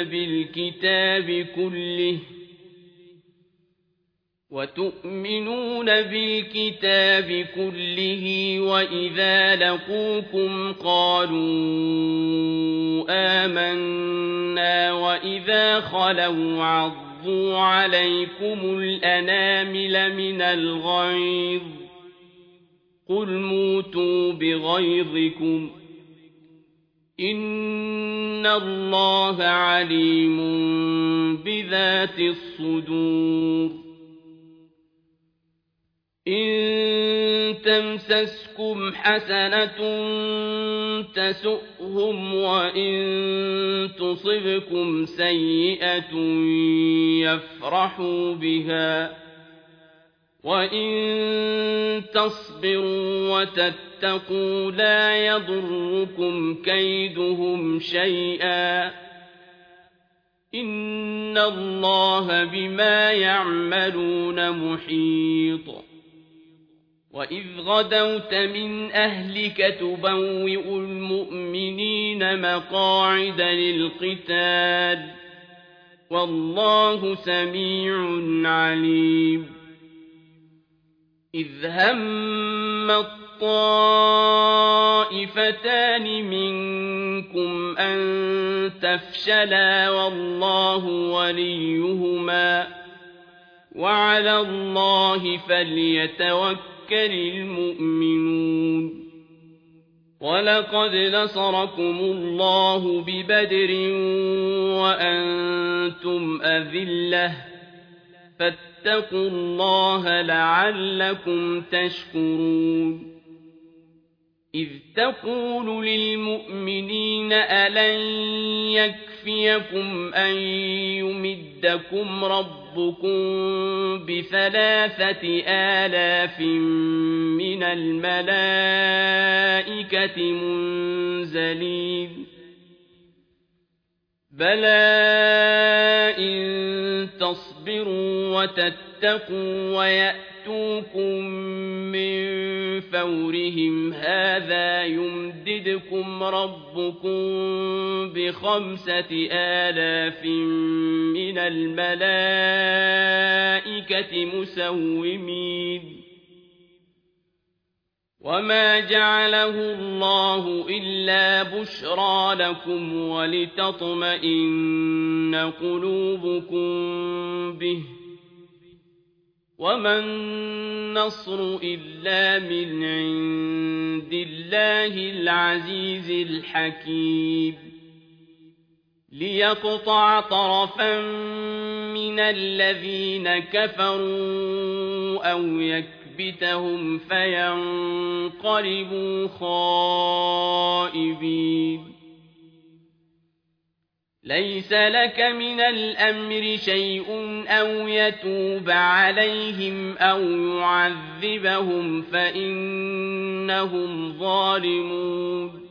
بالكتاب كله وإذا لقوكم قالوا آمنا وإذا خلوا عضوا عليكم الأنامل من الغيظ قل موتوا بغيظكم إن الله عليم بذات الصدور إن تمسسكم حسنة تسؤهم وإن تصبكم سيئة يفرحوا بها وإن تصبروا وتتقوا لا يضركم كيدهم شيئا إن الله بما يعملون محيط وإذ غدوت من أهلك تبوئ المؤمنين مقاعد للقتال والله سميع عليم إذ هم الطائفتان منكم أن تفشلا والله وليهما وعلى الله فليتوكل المؤمنون ولقد نصركم الله ببدر وأنتم أذلة واتقوا الله لعلكم تشكرون إذ تقول للمؤمنين ألن يكفيكم أن يمدكم ربكم ب3,000 من الملائكة منزلين بلى إن تصبروا وتتقوا ويأتوكم من فورهم هذا يمددكم ربكم ب5,000 من الملائكة مسومين وما جعله الله إلا بشرى لكم ولتطمئن قلوبكم به وما النصر إلا من عند الله العزيز الحكيم ليقطع طرفا من الذين كفروا أو يكبتهم فينقلبوا خائبين ليس لك من الأمر شيء أو يتوب عليهم أو يعذبهم فإنهم ظالمون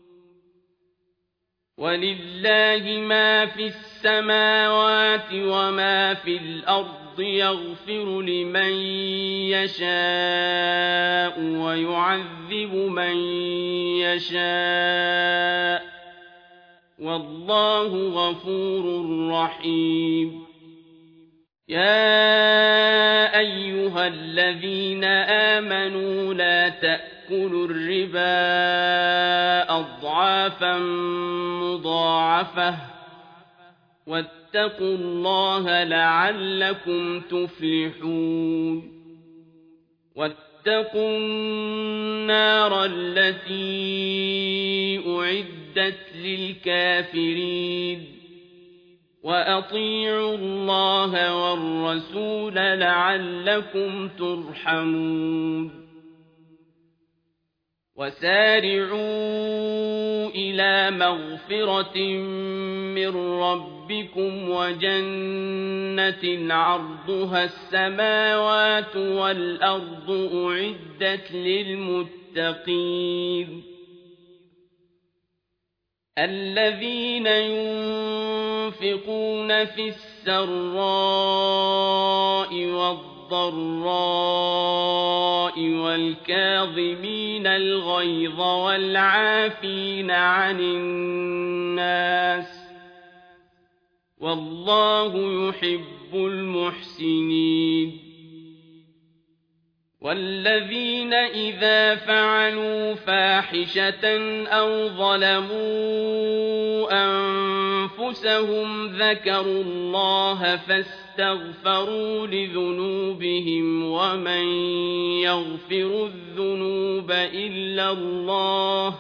ولله ما في السماوات وما في الأرض يغفر لمن يشاء ويعذب من يشاء والله غفور رحيم يا أيها الذين آمنوا لا تأكلوا الربا أضعافا مضاعفة واتقوا الله لعلكم تفلحون واتقوا النار التي أعدت للكافرين وأطيعوا الله والرسول لعلكم ترحمون وسارعوا إلى مغفرة من ربكم وجنة عرضها السماوات والأرض أعدت للمتقين الذين ينفقون في السراء والضراء والكاظمين الغيظ والعافين عن الناس والله يحب المحسنين والذين إذا فعلوا فاحشة أو ظلموا أنفسهم ذكروا الله فاستغفروا لذنوبهم ومن يغفر الذنوب إلا الله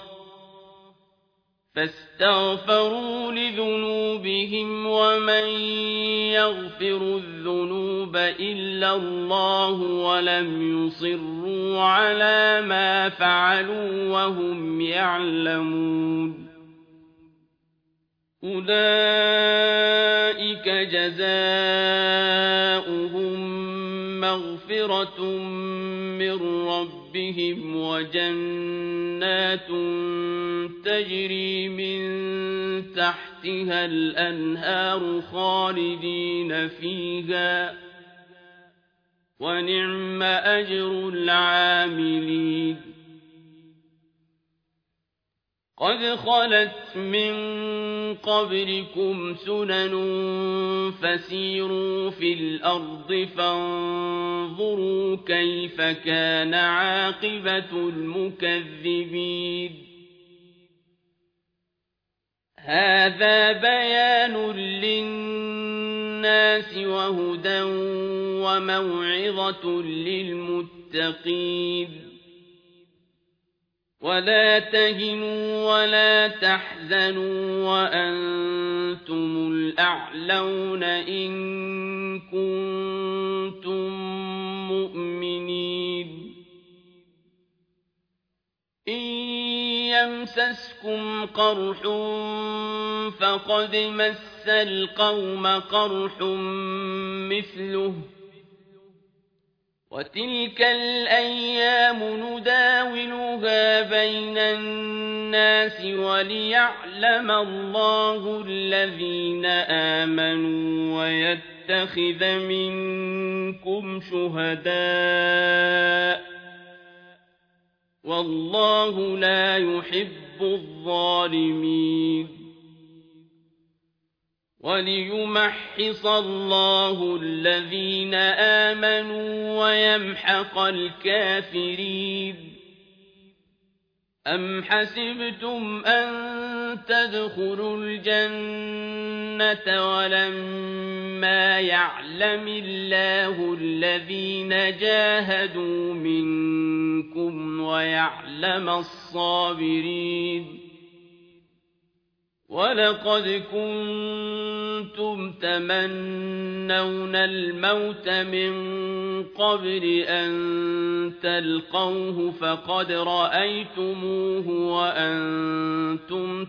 ولم يصروا على ما فعلوا وهم يعلمون أولئك جزاؤهم مغفرة من ربهم وجنات تجري من تحتها الأنهار خالدين فيها ونعم أجر العاملين قد خلت من قبلكم سنن فسيروا في الأرض فانظروا كيف كان عاقبة المكذبين هذا بيان للناس وهدى وموعظة للمتقين ولا تهنوا ولا تحزنوا وأنتم الأعلون إن كنتم مؤمنين إن يمسسكم قرح فقد مس القوم قرح مثله وتلك الأيام نداولها بين الناس وليعلم الله الذين آمنوا ويتخذ منكم شهداء والله لا يحب الظالمين وليمحص الله الذين آمنوا ويمحق الكافرين أم حسبتم أن تدخلوا الجنة ولما يعلم الله الذين جاهدوا منكم ويعلم الصابرين ولقد كنتم تمنون الموت من قبل أن تلقوه فقد رأيتموه وأنتم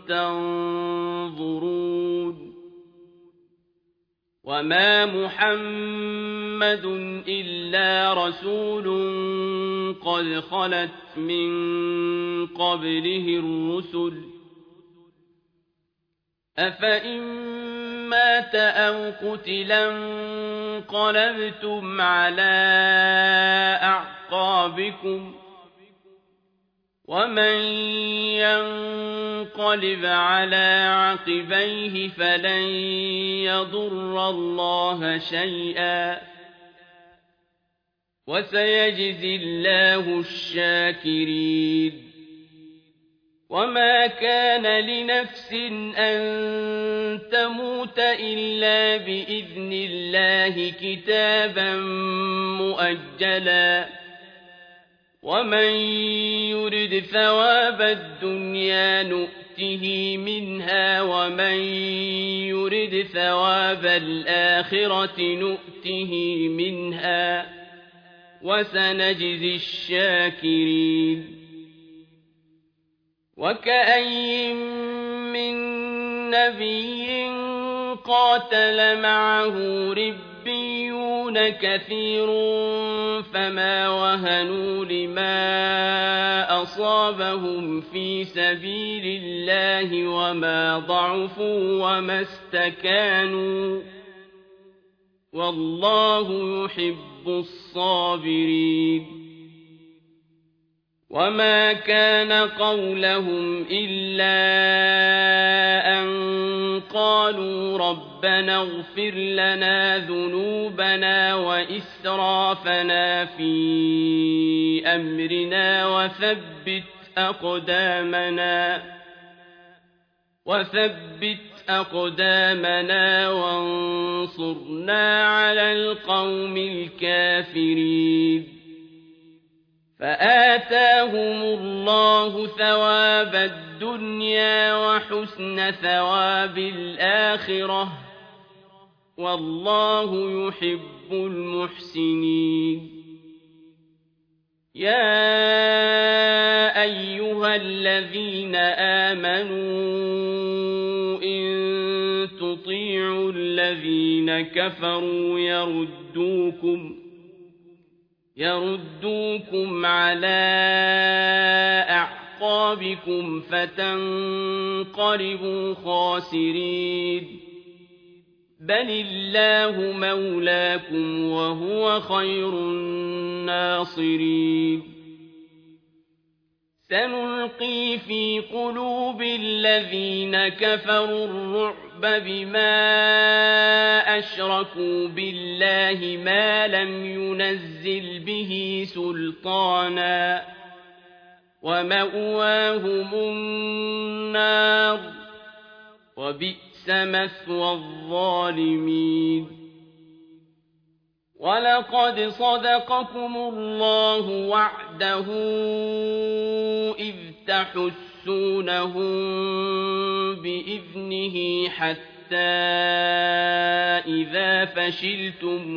تنظرون وما محمد إلا رسول قد خلت من قبله الرسل أفإن مات أو قتلا انقلبتم على أعقابكم ومن ينقلب على عقبيه فلن يضر الله شيئا وسيجزي الله الشاكرين وما كان لنفس أن تموت إلا بإذن الله كتابا مؤجلا ومن يرد ثواب الدنيا نؤته منها ومن يرد ثواب الآخرة نؤته منها وسنجزي الشاكرين وكأين من نبي قاتل معه ربيون كثير فما وهنوا لما أصابهم في سبيل الله وما ضعفوا وما استكانوا والله يحب الصابرين وما كان قولهم إلا أن قالوا ربنا اغفر لنا ذنوبنا وإسرافنا في أمرنا وثبت أقدامنا وانصرنا على القوم الكافرين فآتاهم الله ثواب الدنيا وحسن ثواب الآخرة والله يحب المحسنين يا أيها الذين آمنوا إن تطيعوا الذين كفروا يردوكم على أعقابكم فتنقلبوا خاسرين بل الله مولاكم وهو خير الناصرين سنلقي في قلوب الذين كفروا الرعب بما أشركوا بالله ما لم ينزل به سلطانا ومأواهم النار وبئس مثوى الظالمين وَلَقَدْ صَدَقَكُمُ اللَّهُ وَعْدَهُ إِذْ تَحُسُّونَهُم بِإِذْنِهِ حَتَّىٰ إِذَا فَشِلْتُمْ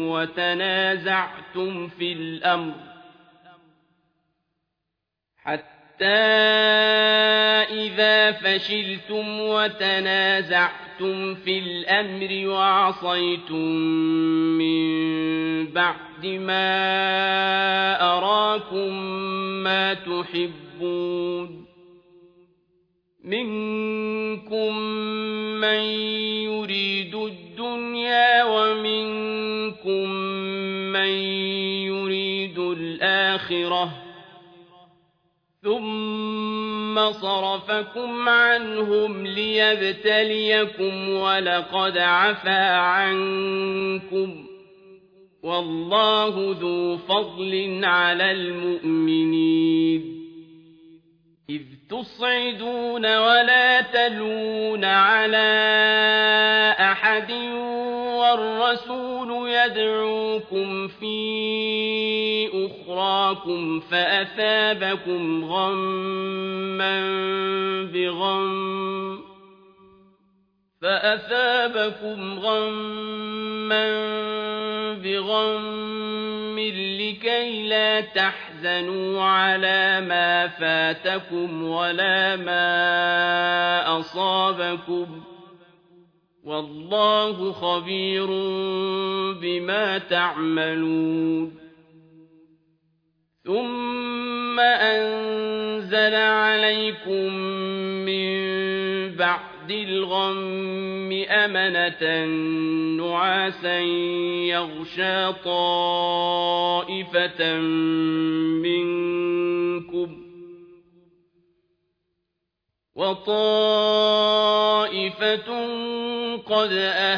وتنازعتم في الأمر وعصيتم من بعد ما أراكم ما تحبون منكم من يريد الدنيا ومنكم من يريد الآخرة ثم صرفكم عنهم ليبتليكم ولقد عفا عنكم والله ذو فضل على المؤمنين إذ تصعدون ولا تلوون على أحد والرسول يدعوكم في أخراكم فأثابكم غما بغم لكي لا تحزنوا على ما فاتكم ولا ما أصابكم والله خبير بما تعملون ثم أنزل عليكم من بعد الغم أمنة نعاسا يغشى طائفة منكم وطائفة قد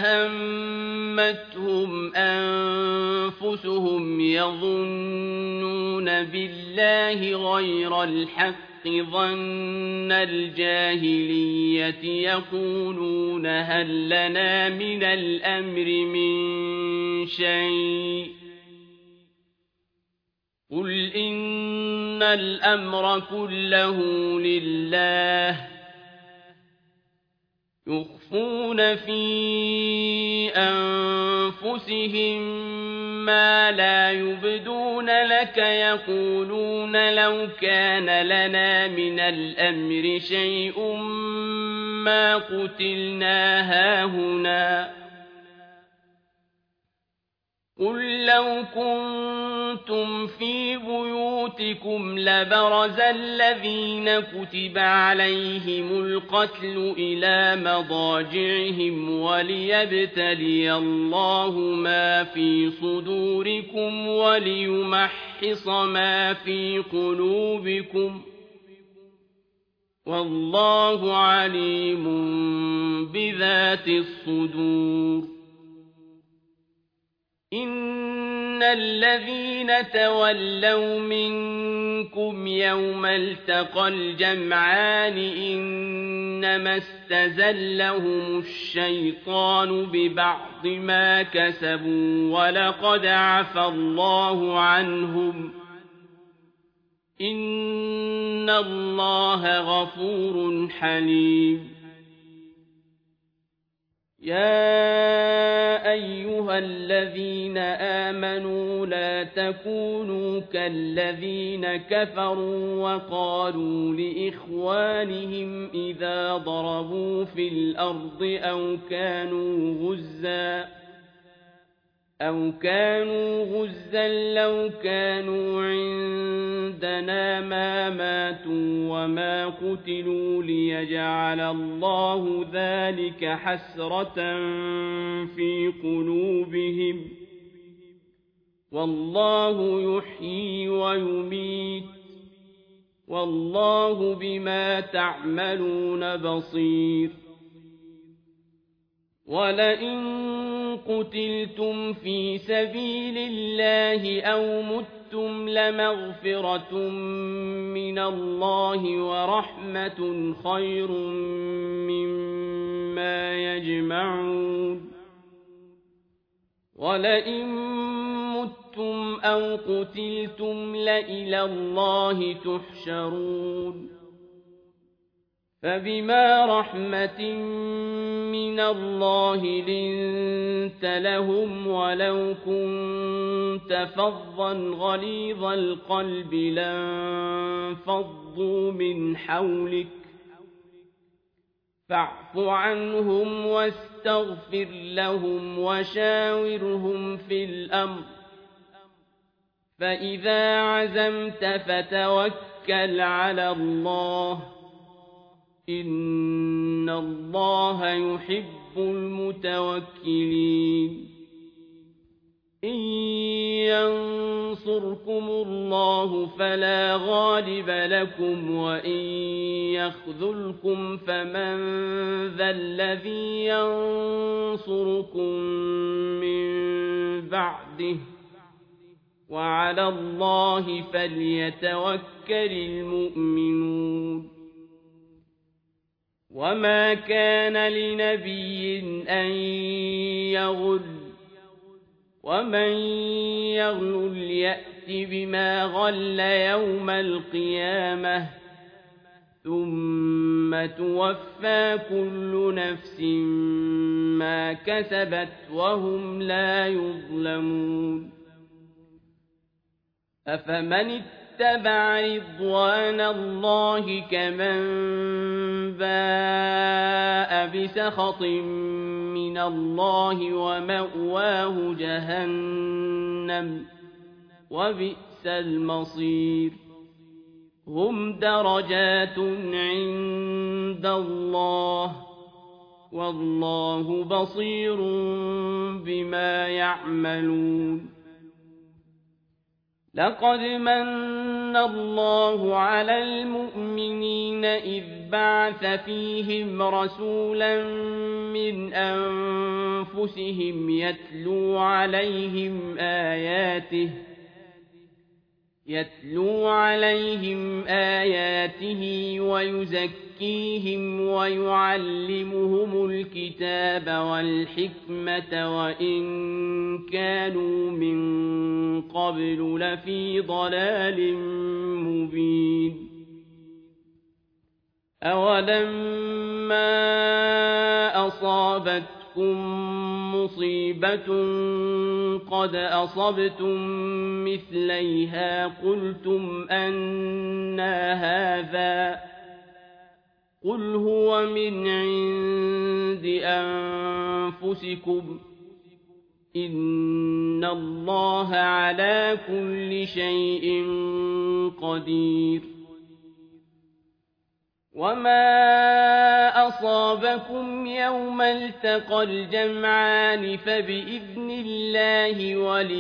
أهمتهم أنفسهم يظنون بالله غير الحق ظن الجاهلية يقولون هل لنا من الأمر من شيء قل إن الأمر كله لله يخفون في أنفسهم ما لا يبدون لك يقولون لو كان لنا من الأمر شيء ما قتلنا هاهنا قل لو كنتم في بيوتكم لبرز الذين كتب عليهم القتل إلى مضاجعهم وليبتلي الله ما في صدوركم وليمحص ما في قلوبكم والله عليم بذات الصدور إن الذين تولوا منكم يوم التقى الجمعان إنما استزلهم الشيطان ببعض ما كسبوا ولقد عفى الله عنهم إن الله غفور حليم يا أيها الذين آمنوا لا تكونوا كالذين كفروا وقالوا لإخوانهم إذا ضربوا في الأرض أو كانوا غزا لو كانوا عندنا ما ماتوا وما قتلوا ليجعل الله ذلك حسرة في قلوبهم والله يحيي ويميت والله بما تعملون بصير ولئن قتلتم في سبيل الله أو متم لمغفرة من الله ورحمة خير مما يجمعون وَلَئِن مُّتُّمْ أَوْ قُتِلْتُمْ لَإِلَى اللَّهِ تُحْشَرُونَ فَبِمَا رَحْمَةٍ مِّنَ اللَّهِ لِنتَ لَهُمْ وَلَوْ كُنتَ فَظًّا غَلِيظَ الْقَلْبِ لَانفَضُّوا مِنْ حَوْلِكَ فَاعْفُ عَنْهُمْ وَاسْتَغْفِرْ لَهُمْ وَشَاوِرْهُمْ فِي الْأَمْرِ فَإِذَا عَزَمْتَ فَتَوَكَّلْ عَلَى اللَّهِ إِنَّ اللَّهَ يُحِبُّ المتوكلين إِن يَنصُرْكُمُ اللَّهُ فَلَا غَالِبَ لَكُمْ وَإِن يَخْذُلْكُمْ فَمَن ذَا الَّذِي يَنصُرُكُم مِّن بَعْدِهِ وَعَلَى اللَّهِ فَلْيَتَوَكَّلِ المُّؤْمِنُونَ وَمَا كَانَ لِنَبِيٍّ أَن يَغُلَّ وَمَن يَغْلُلْ يَأْتِ بِمَا غَلَّ يَوْمَ الْقِيَامَةِ ثُمَّ تُوَفَّىٰ كُلُّ نَفْسٍ مَّا كَسَبَتْ وَهُمْ لَا يُظْلَمُونَ أَفَمَنِ اتَّبَعَ رِضْوَانَ اللَّهِ كَمَن بَاءَ بِسَخَطٍ مِّنَ اللَّهِ وَمَأْوَاهُ جَهَنَّمُ وَبِئْسَ الْمَصِيرُ هُمْ دَرَجَاتٌ عِندَ اللَّهِ وَاللَّهُ بَصِيرٌ بِمَا يَعْمَلُونَ لقد مَنَّ اللَّهُ على المؤمنين إذ بعث فيهم رسولا من أنفسهم يتلو عليهم آياته ويزكيهم ويعلمهم الكتاب والحكمة وإن كانوا من قبل لفي ضلال مبين أولما أصابتكم مصيبة قد أصبتم مثليها قلتم أنى هذا قل هو من عند أنفسكم إن الله على كل شيء قدير وما أصابكم يوم التقى الجمعان فبإذن الله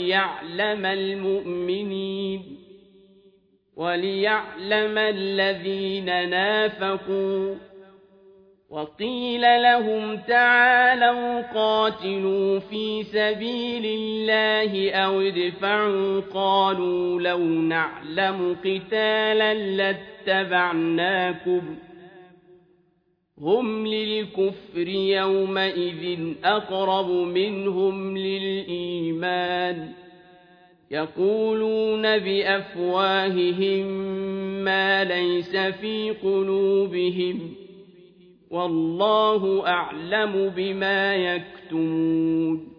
وليعلم الذين نافقوا وقيل لهم تعالوا قاتلوا في سبيل الله أو ادفعوا قالوا لو نعلم قتالا لاتبعناكم هم للكفر يومئذ أقرب منهم للإيمان يقولون بأفواههم ما ليس في قلوبهم والله أعلم بما يكتمون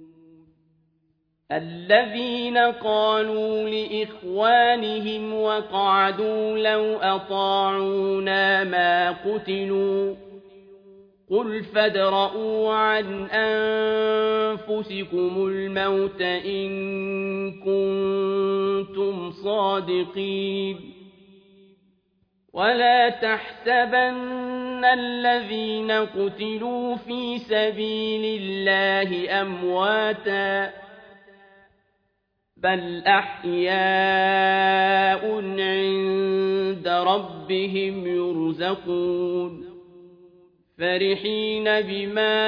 الذين قالوا لإخوانهم وقعدوا لو أطاعونا ما قتلوا قل فادرءوا عن أنفسكم الموت إن كنتم صادقين ولا تحسبن الذين قتلوا في سبيل الله أمواتا بل أحياء عند ربهم يرزقون فرحين بما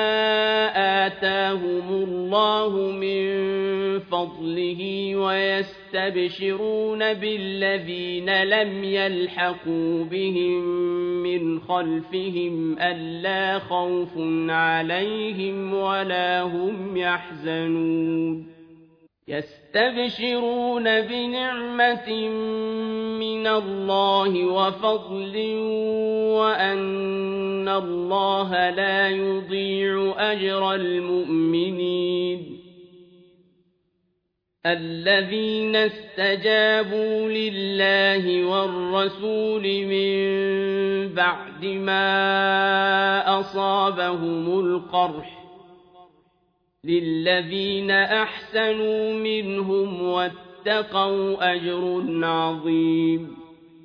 آتاهم الله من فضله ويستبشرون بالذين لم يلحقوا بهم من خلفهم ألا خوف عليهم ولا هم يحزنون يستبشرون بنعمة من الله وفضل وأن الله لا يضيع أجر المؤمنين الذين استجابوا لله والرسول من بعد ما أصابهم القرح للذين أحسنوا منهم واتقوا أجر عظيم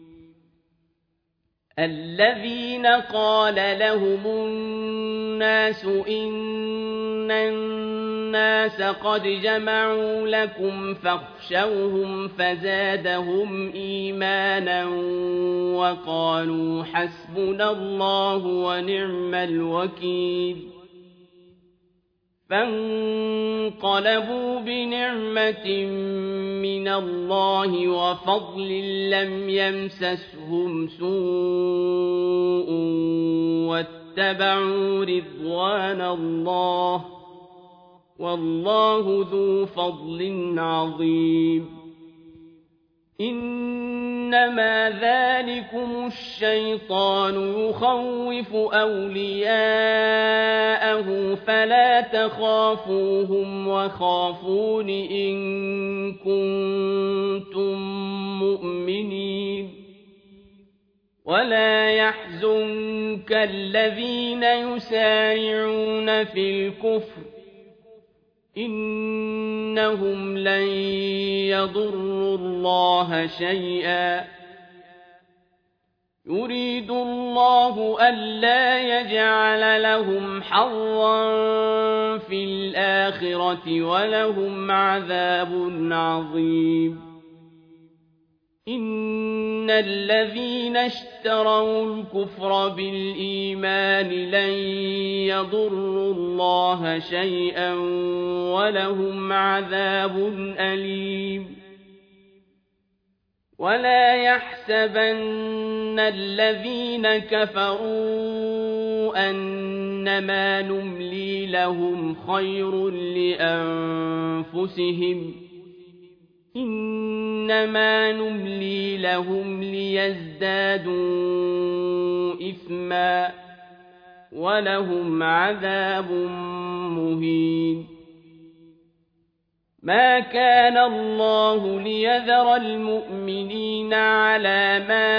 الذين قال لهم الناس إن الناس قد جمعوا لكم فاخشوهم فزادهم إيمانا وقالوا حسبنا الله ونعم الوكيل فانقلبوا بنعمة من الله وفضل لم يمسسهم سوء واتبعوا رضوان الله والله ذو فضل عظيم إنما ذلكم الشيطان يخوف أولياءه فلا تخافوهم وخافون إن كنتم مؤمنين ولا يحزنك الذين يسارعون في الكفر إنهم لن يضروا الله شيئا يريد الله ألا يجعل لهم حظا في الآخرة ولهم عذاب عظيم إن الذين اشتروا الكفر بالإيمان لن يضروا الله شيئا ولهم عذاب أليم ولا يحسبن الذين كفروا أنما نملي لهم خير لأنفسهم إنما نملي لهم ليزدادوا إثما ولهم عذاب مهين ما كان الله ليذر المؤمنين على ما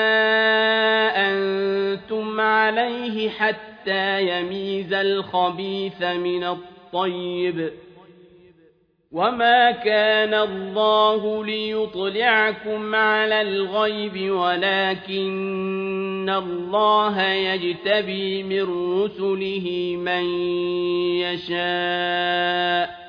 أنتم عليه حتى يميز الخبيث من الطيب وما كان الله ليطلعكم على الغيب ولكن الله يجتبي من رسله من يشاء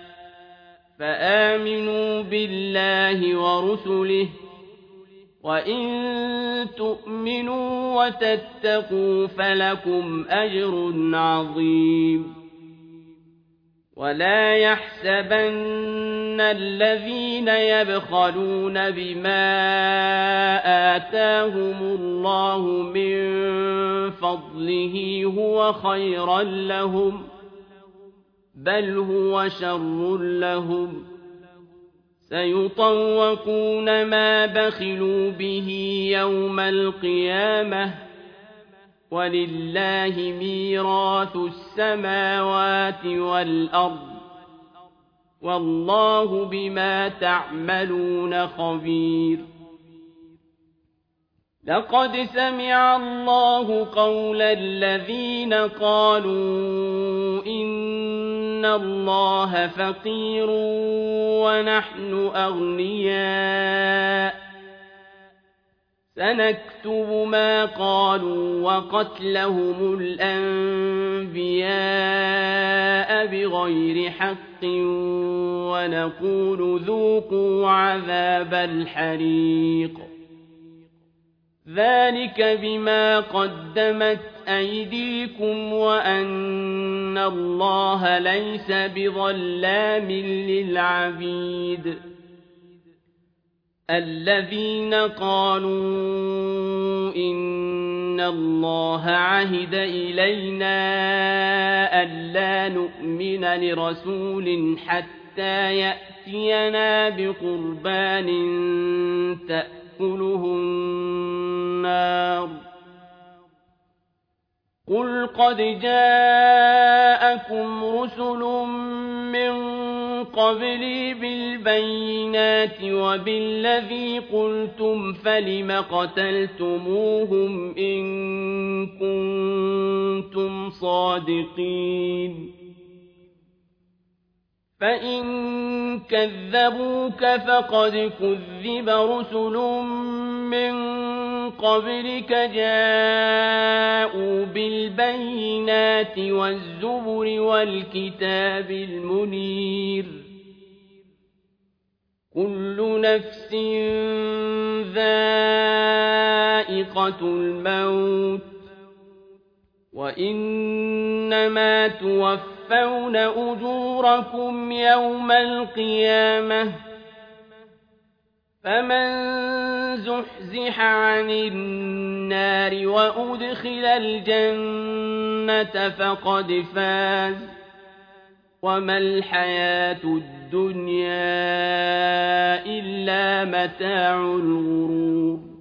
فآمنوا بالله ورسله وإن تؤمنوا وتتقوا فلكم أجر عظيم ولا يحسبن الذين يبخلون بما آتاهم الله من فضله هو خيرا لهم بل هو شر لهم سيطوقون ما بخلوا به يوم القيامة ولله ميراث السماوات والأرض والله بما تعملون خبير لقد سمع الله قول الذين قالوا إن الله فقير ونحن أغنياء سنكتب ما قالوا وقتلهم الأنبياء بغير حق ونقول ذوقوا عذاب الحريق ذلك بما قدمت أيديكم وأن الله ليس بظلام للعبيد الذين قالوا إن الله عهد إلينا ألا نؤمن لرسول حتى يأتينا بقربان تأكله النار قل قد جاءكم رسل من قبلي بالبينات وبالذي قلتم فلم قتلتموهم إن كنتم صادقين فإن كذبوك فقد كذب رسل من قبلك جاءوا بالبينات والزبر والكتاب المنير كل نفس ذائقة الموت وإنما توفون أجوركم يوم القيامة فمن زحزح عن النار وأدخل الجنة فقد فاز وما الحياة الدنيا إلا متاع الغرور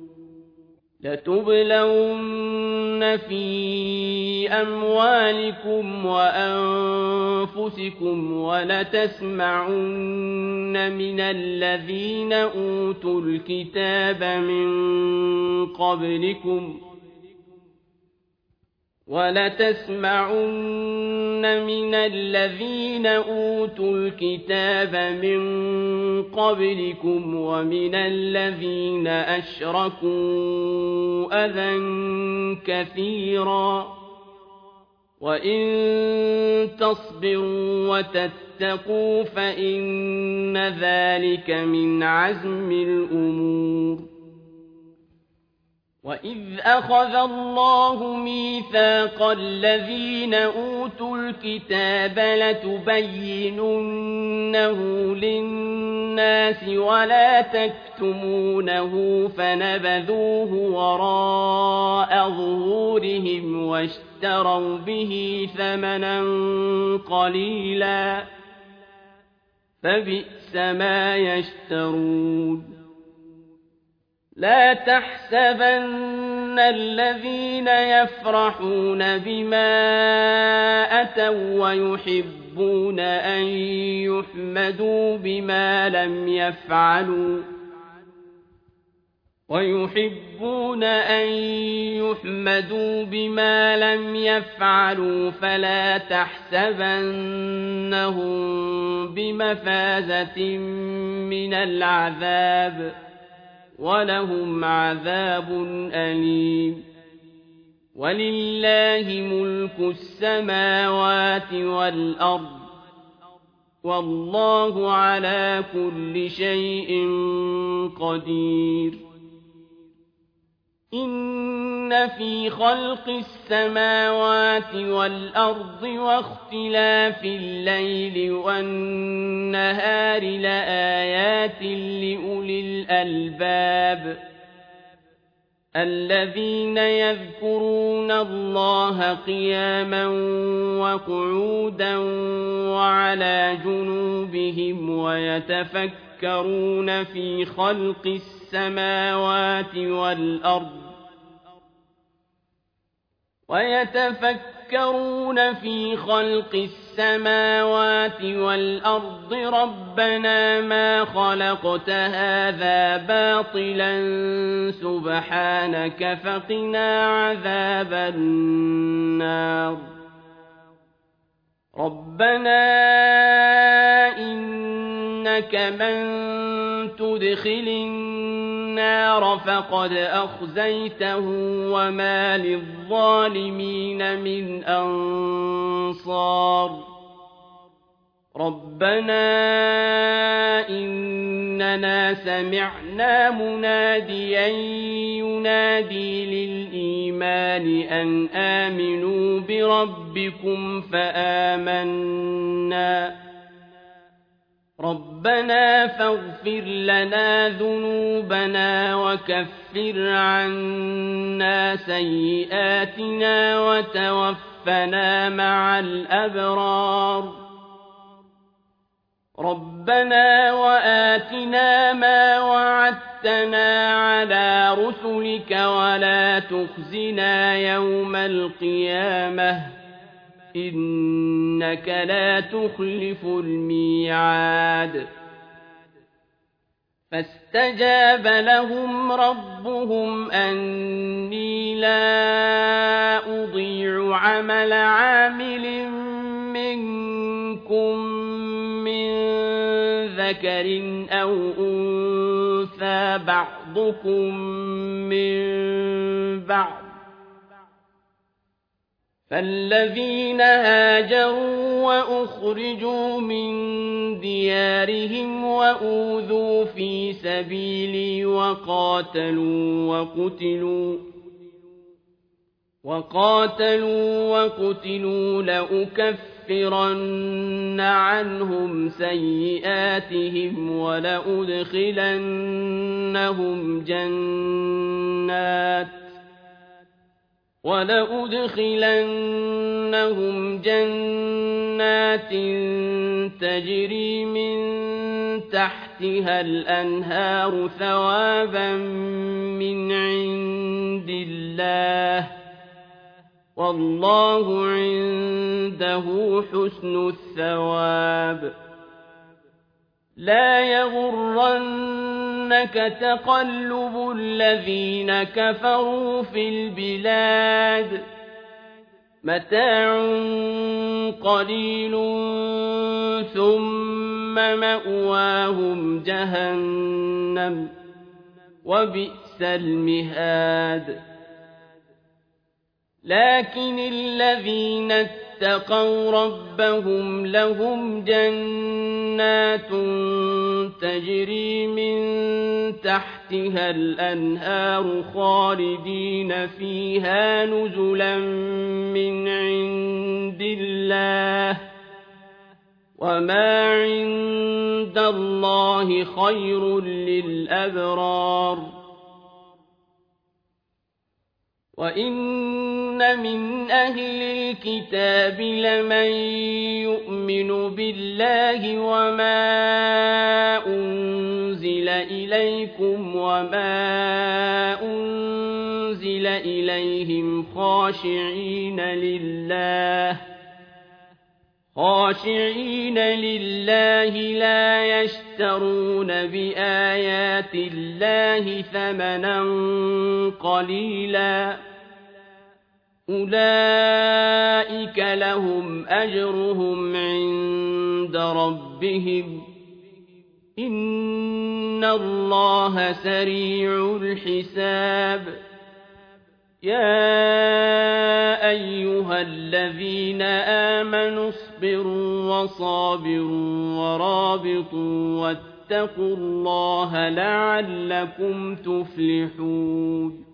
لتبلون في أموالكم وأنفسكم ولتسمعن من الذين أوتوا الكتاب من قبلكم ومن الذين أشركوا أذى كثيرا وإن تصبروا وتتقوا فإن ذلك من عزم الأمور وإذ أخذ الله ميثاق الذين أوتوا الكتاب لتبيننه للناس ولا تكتمونه فنبذوه وراء ظهورهم واشتروا به ثمنا قليلا فبئس ما يشترون لا تحسبن الذين يفرحون بما أتوا ويحبون أن يحمدوا بما لم يفعلوا فلا تحسبنهم بمفازة من العذاب ولهم عذاب أليم ولله ملك السماوات والأرض والله على كل شيء قدير إن في خلق السماوات والأرض واختلاف الليل والنهار لآيات لأولي الألباب الذين يذكرون الله قياما وقعودا وعلى جنوبهم ويتفكرون في خلق السماوات والأرض ربنا ما خلقت هذا باطلا سبحانك فقنا عذاب النار ربنا إنك من تدخل النار فقد أخزيته وما للظالمين من أنصار ربنا إننا سمعنا مناديا ينادي للإيمان أن آمنوا بربكم فآمنا رَبَّنَا فاغفر لنا ذنوبنا وكفر عنا سيئاتنا وتوفنا مع الأبرار رَبَّنَا وآتنا ما وعدتنا على رسلك ولا تخزنا يوم القيامة إنك لا تخلف الميعاد فاستجاب لهم ربهم أني لا أضيع عمل عامل منكم من ذكر أو أنثى بعضكم من بعض فالذين هاجروا وأخرجوا من ديارهم وأوذوا في سبيلي وقاتلوا وقتلوا لأكفرن عنهم سيئاتهم ولأدخلنهم جنات تجري من تحتها الأنهار ثوابا من عند الله والله عنده حسن الثواب لا يغرنك تقلب الذين كفروا في البلاد متاع قليل ثم مأواهم جهنم وبئس المهاد لكن الذين اتقوا ربهم لهم جنات تجري من تحتها الأنهار خالدين فيها نزلا من عند الله وما عند الله خير للأبرار وإن من أهل الكتاب لمن يؤمن بالله وما أنزل إليكم وما أنزل إليهم خاشعين لله لا يشترون بآيات الله ثمنا قليلا أولئك لهم أجرهم عند ربهم إن الله سريع الحساب يا أيها الذين آمنوا اصبروا وصابروا ورابطوا واتقوا الله لعلكم تفلحون